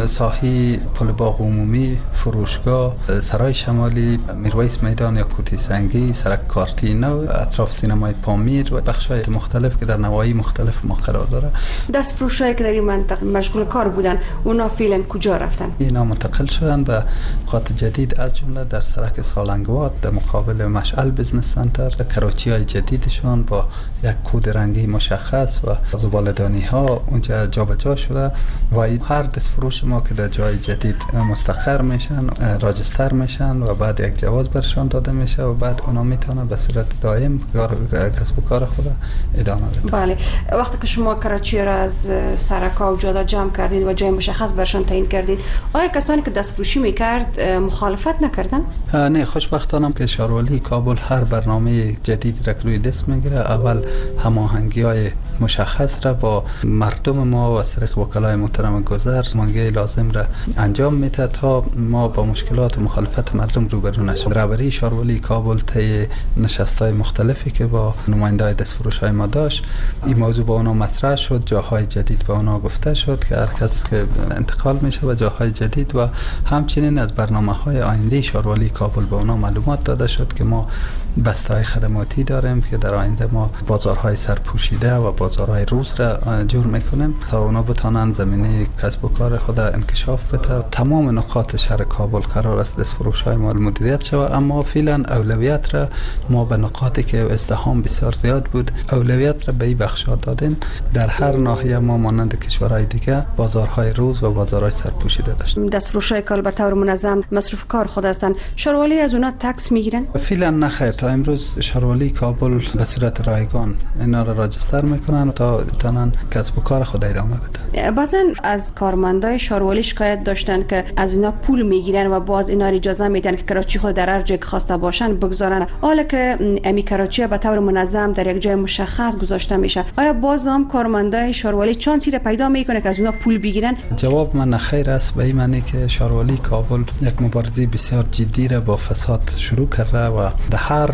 ساحی پل باغ عمومی، فروشگاه، سرای شمالی، میرویس میدان یا کوتی سنگی، سرک کارتی نو، اطراف سینمای پامیر و بخش‌های مختلف که در نواحی مختلف ما قرار داره. دستفروشایی که در این منطقه مشغول کار بودن، اونا فعلا کجا رفتن؟ اینا منتقل شدن به نقاط جدید، از جمله در سرک سالنگواد در مقابل مشعل بزنس سنتر، کراچی‌های جدیدشان با یک کد رنگی مشخص و زباله‌دانی ها اونجا جابجا شده و هر دستفروش ما که در جای جدید مستقر میشن، راجستر میشن و بعد یک جواز برشان داده میشه و بعد اونا میتونن به صورت دائم کسب و کار خود ادامه بدن. بله، وقتی که شما کراچی را از سرک‌ها و جاده جمع کردین و جای مشخص برشان تعیین کردین، آیا کسانی که دستفروشی میکرد مخالفت نکردن؟ نه، خوشبختانه که شهروالی کابل هر برنامه جدید را روی دست میگیره، اول هماهنگی‌های مشخص را با مردم ما و از طریق وکلای محترم گذر هماهنگی لازم را انجام میده تا ما با مشکلات و مخالفت مردم روبرو نشیم. رهبری شهروالی کابل طی نشست‌های مختلفی که با نماینده‌های دستفروش‌های ما داشت، این موضوع با اونا مطرح شد، جاهای جدید با اونا گفته شد که هر کس که انتقال میشه به جاهای جدید و همچنین از برنامه‌های آینده شهروالی کابل به اونا معلومات داده شد که ما بسته‌های خدماتی داریم که در آینده ما بازارهای سرپوشیده و بازارهای روز را جور میکنیم تا اونا بتونن زمینه کسب و کار خود انکشاف بده. تمام نقاط شهر کابل قرار است دستفروش‌های ما مدیریت شود، اما فعلا اولویت را ما به نقاطی که ازدحام بسیار زیاد بود اولویت را به این بخش‌ها دادیم. در هر ناحیه ما مانند کشورهای دیگه بازارهای روز و بازارهای سرپوشیده داشتیم. دستفروش‌های کابل به طور منظم مصرف کار خود هستند. شهروالی از اونا تکس میگیرن؟ فعلا نه خیر، تا امروز شهروالی کابل به صورت رایگان اینا را راجستر میکنن تا بتونن کسب و کار خود ادامه بدن. بعضن از کارمندای شهروالی شکایت داشتن که از اینا پول میگیرن و باز اینا اجازه میدن که کراچی خود در هر جای خواسته باشن بگذارن، حالا که امی کراچی به طور منظم در یک جای مشخص گذاشته میشه. آیا باز هم کارمندای شهروالی چانسی را پیدا میکنه که از اینا پول بگیرن؟ جواب من خیر است، به این معنی که شهروالی کابل یک مبارزه بسیار جدی را با فساد شروع کرده و در هر مورد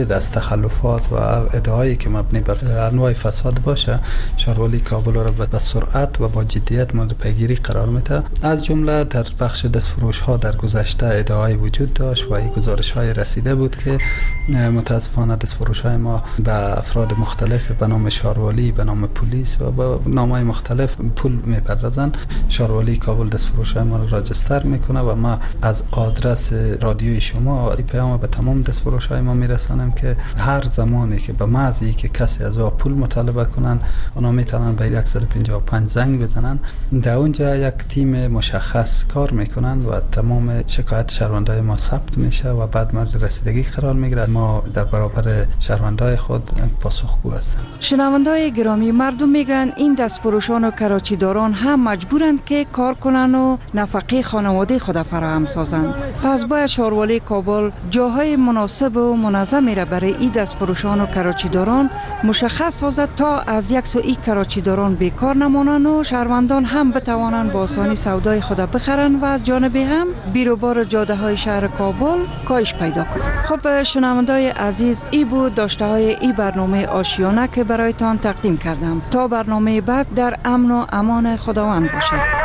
متولد از تخلفات و ادعایی که مبنی بر انواع فساد باشه، شهرولی کابل را به سرعت و با جدیت مورد پیگیری قرار میده. از جمله در بخش دستفروش ها در گذشته ادعای وجود داشت و این گزارش های رسیده بود که متاسفانه دستفروش های ما به افراد مختلف به نام شهرولی، به نام پلیس و به نامهای مختلف پول میپردازن. شهرولی کابل دستفروش های ما را راجستر میکنه و ما از آدرس رادیوی شما این پیام به تمام دستفروش های ما میرسانیم که هر زمانی که به محض اینکه کسی از او پول مطالبه کنن، اونا میتونن به صد و پنجاه و پنج زنگ بزنن. در اونجا یک تیم مشخص کار میکنن و تمام شکایت شهروندای ما ثبت میشه و بعد مورد رسیدگی قرار میگیره. ما در برابر شهروندای خود پاسخگو هستیم. شنوندای گرامی، مردم میگن این دستفروشان و کراچیداران هم مجبورند که کار کنن و نفقه خانواده خود فراهم سازند. پس باید شهرولی کابل جاهای مناسب و منظمی را برای این دستفروشان و کراچیداران مشخص سازد تا از یک سو این کراچیداران بیکار نمانند و شهروندان هم بتوانند با آسانی سودای خود بخرند و از جانب هم بیروبار جاده های شهر کابل کاهش پیدا کنند. خب شنوندای عزیز، ای بود داشته های ای برنامه آشیانه که برایتان تقدیم کردم. تا برنامه بعد در امن و امان خداوند باشید.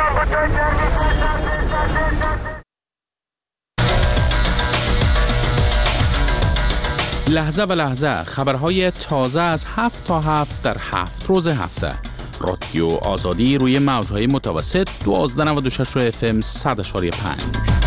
لحظه به لحظه خبرهای تازه از هفت تا هفت در هفت روز هفته. رادیو آزادی روی موجهای متوسط دوازده نود و شش اف ام صد و پنج.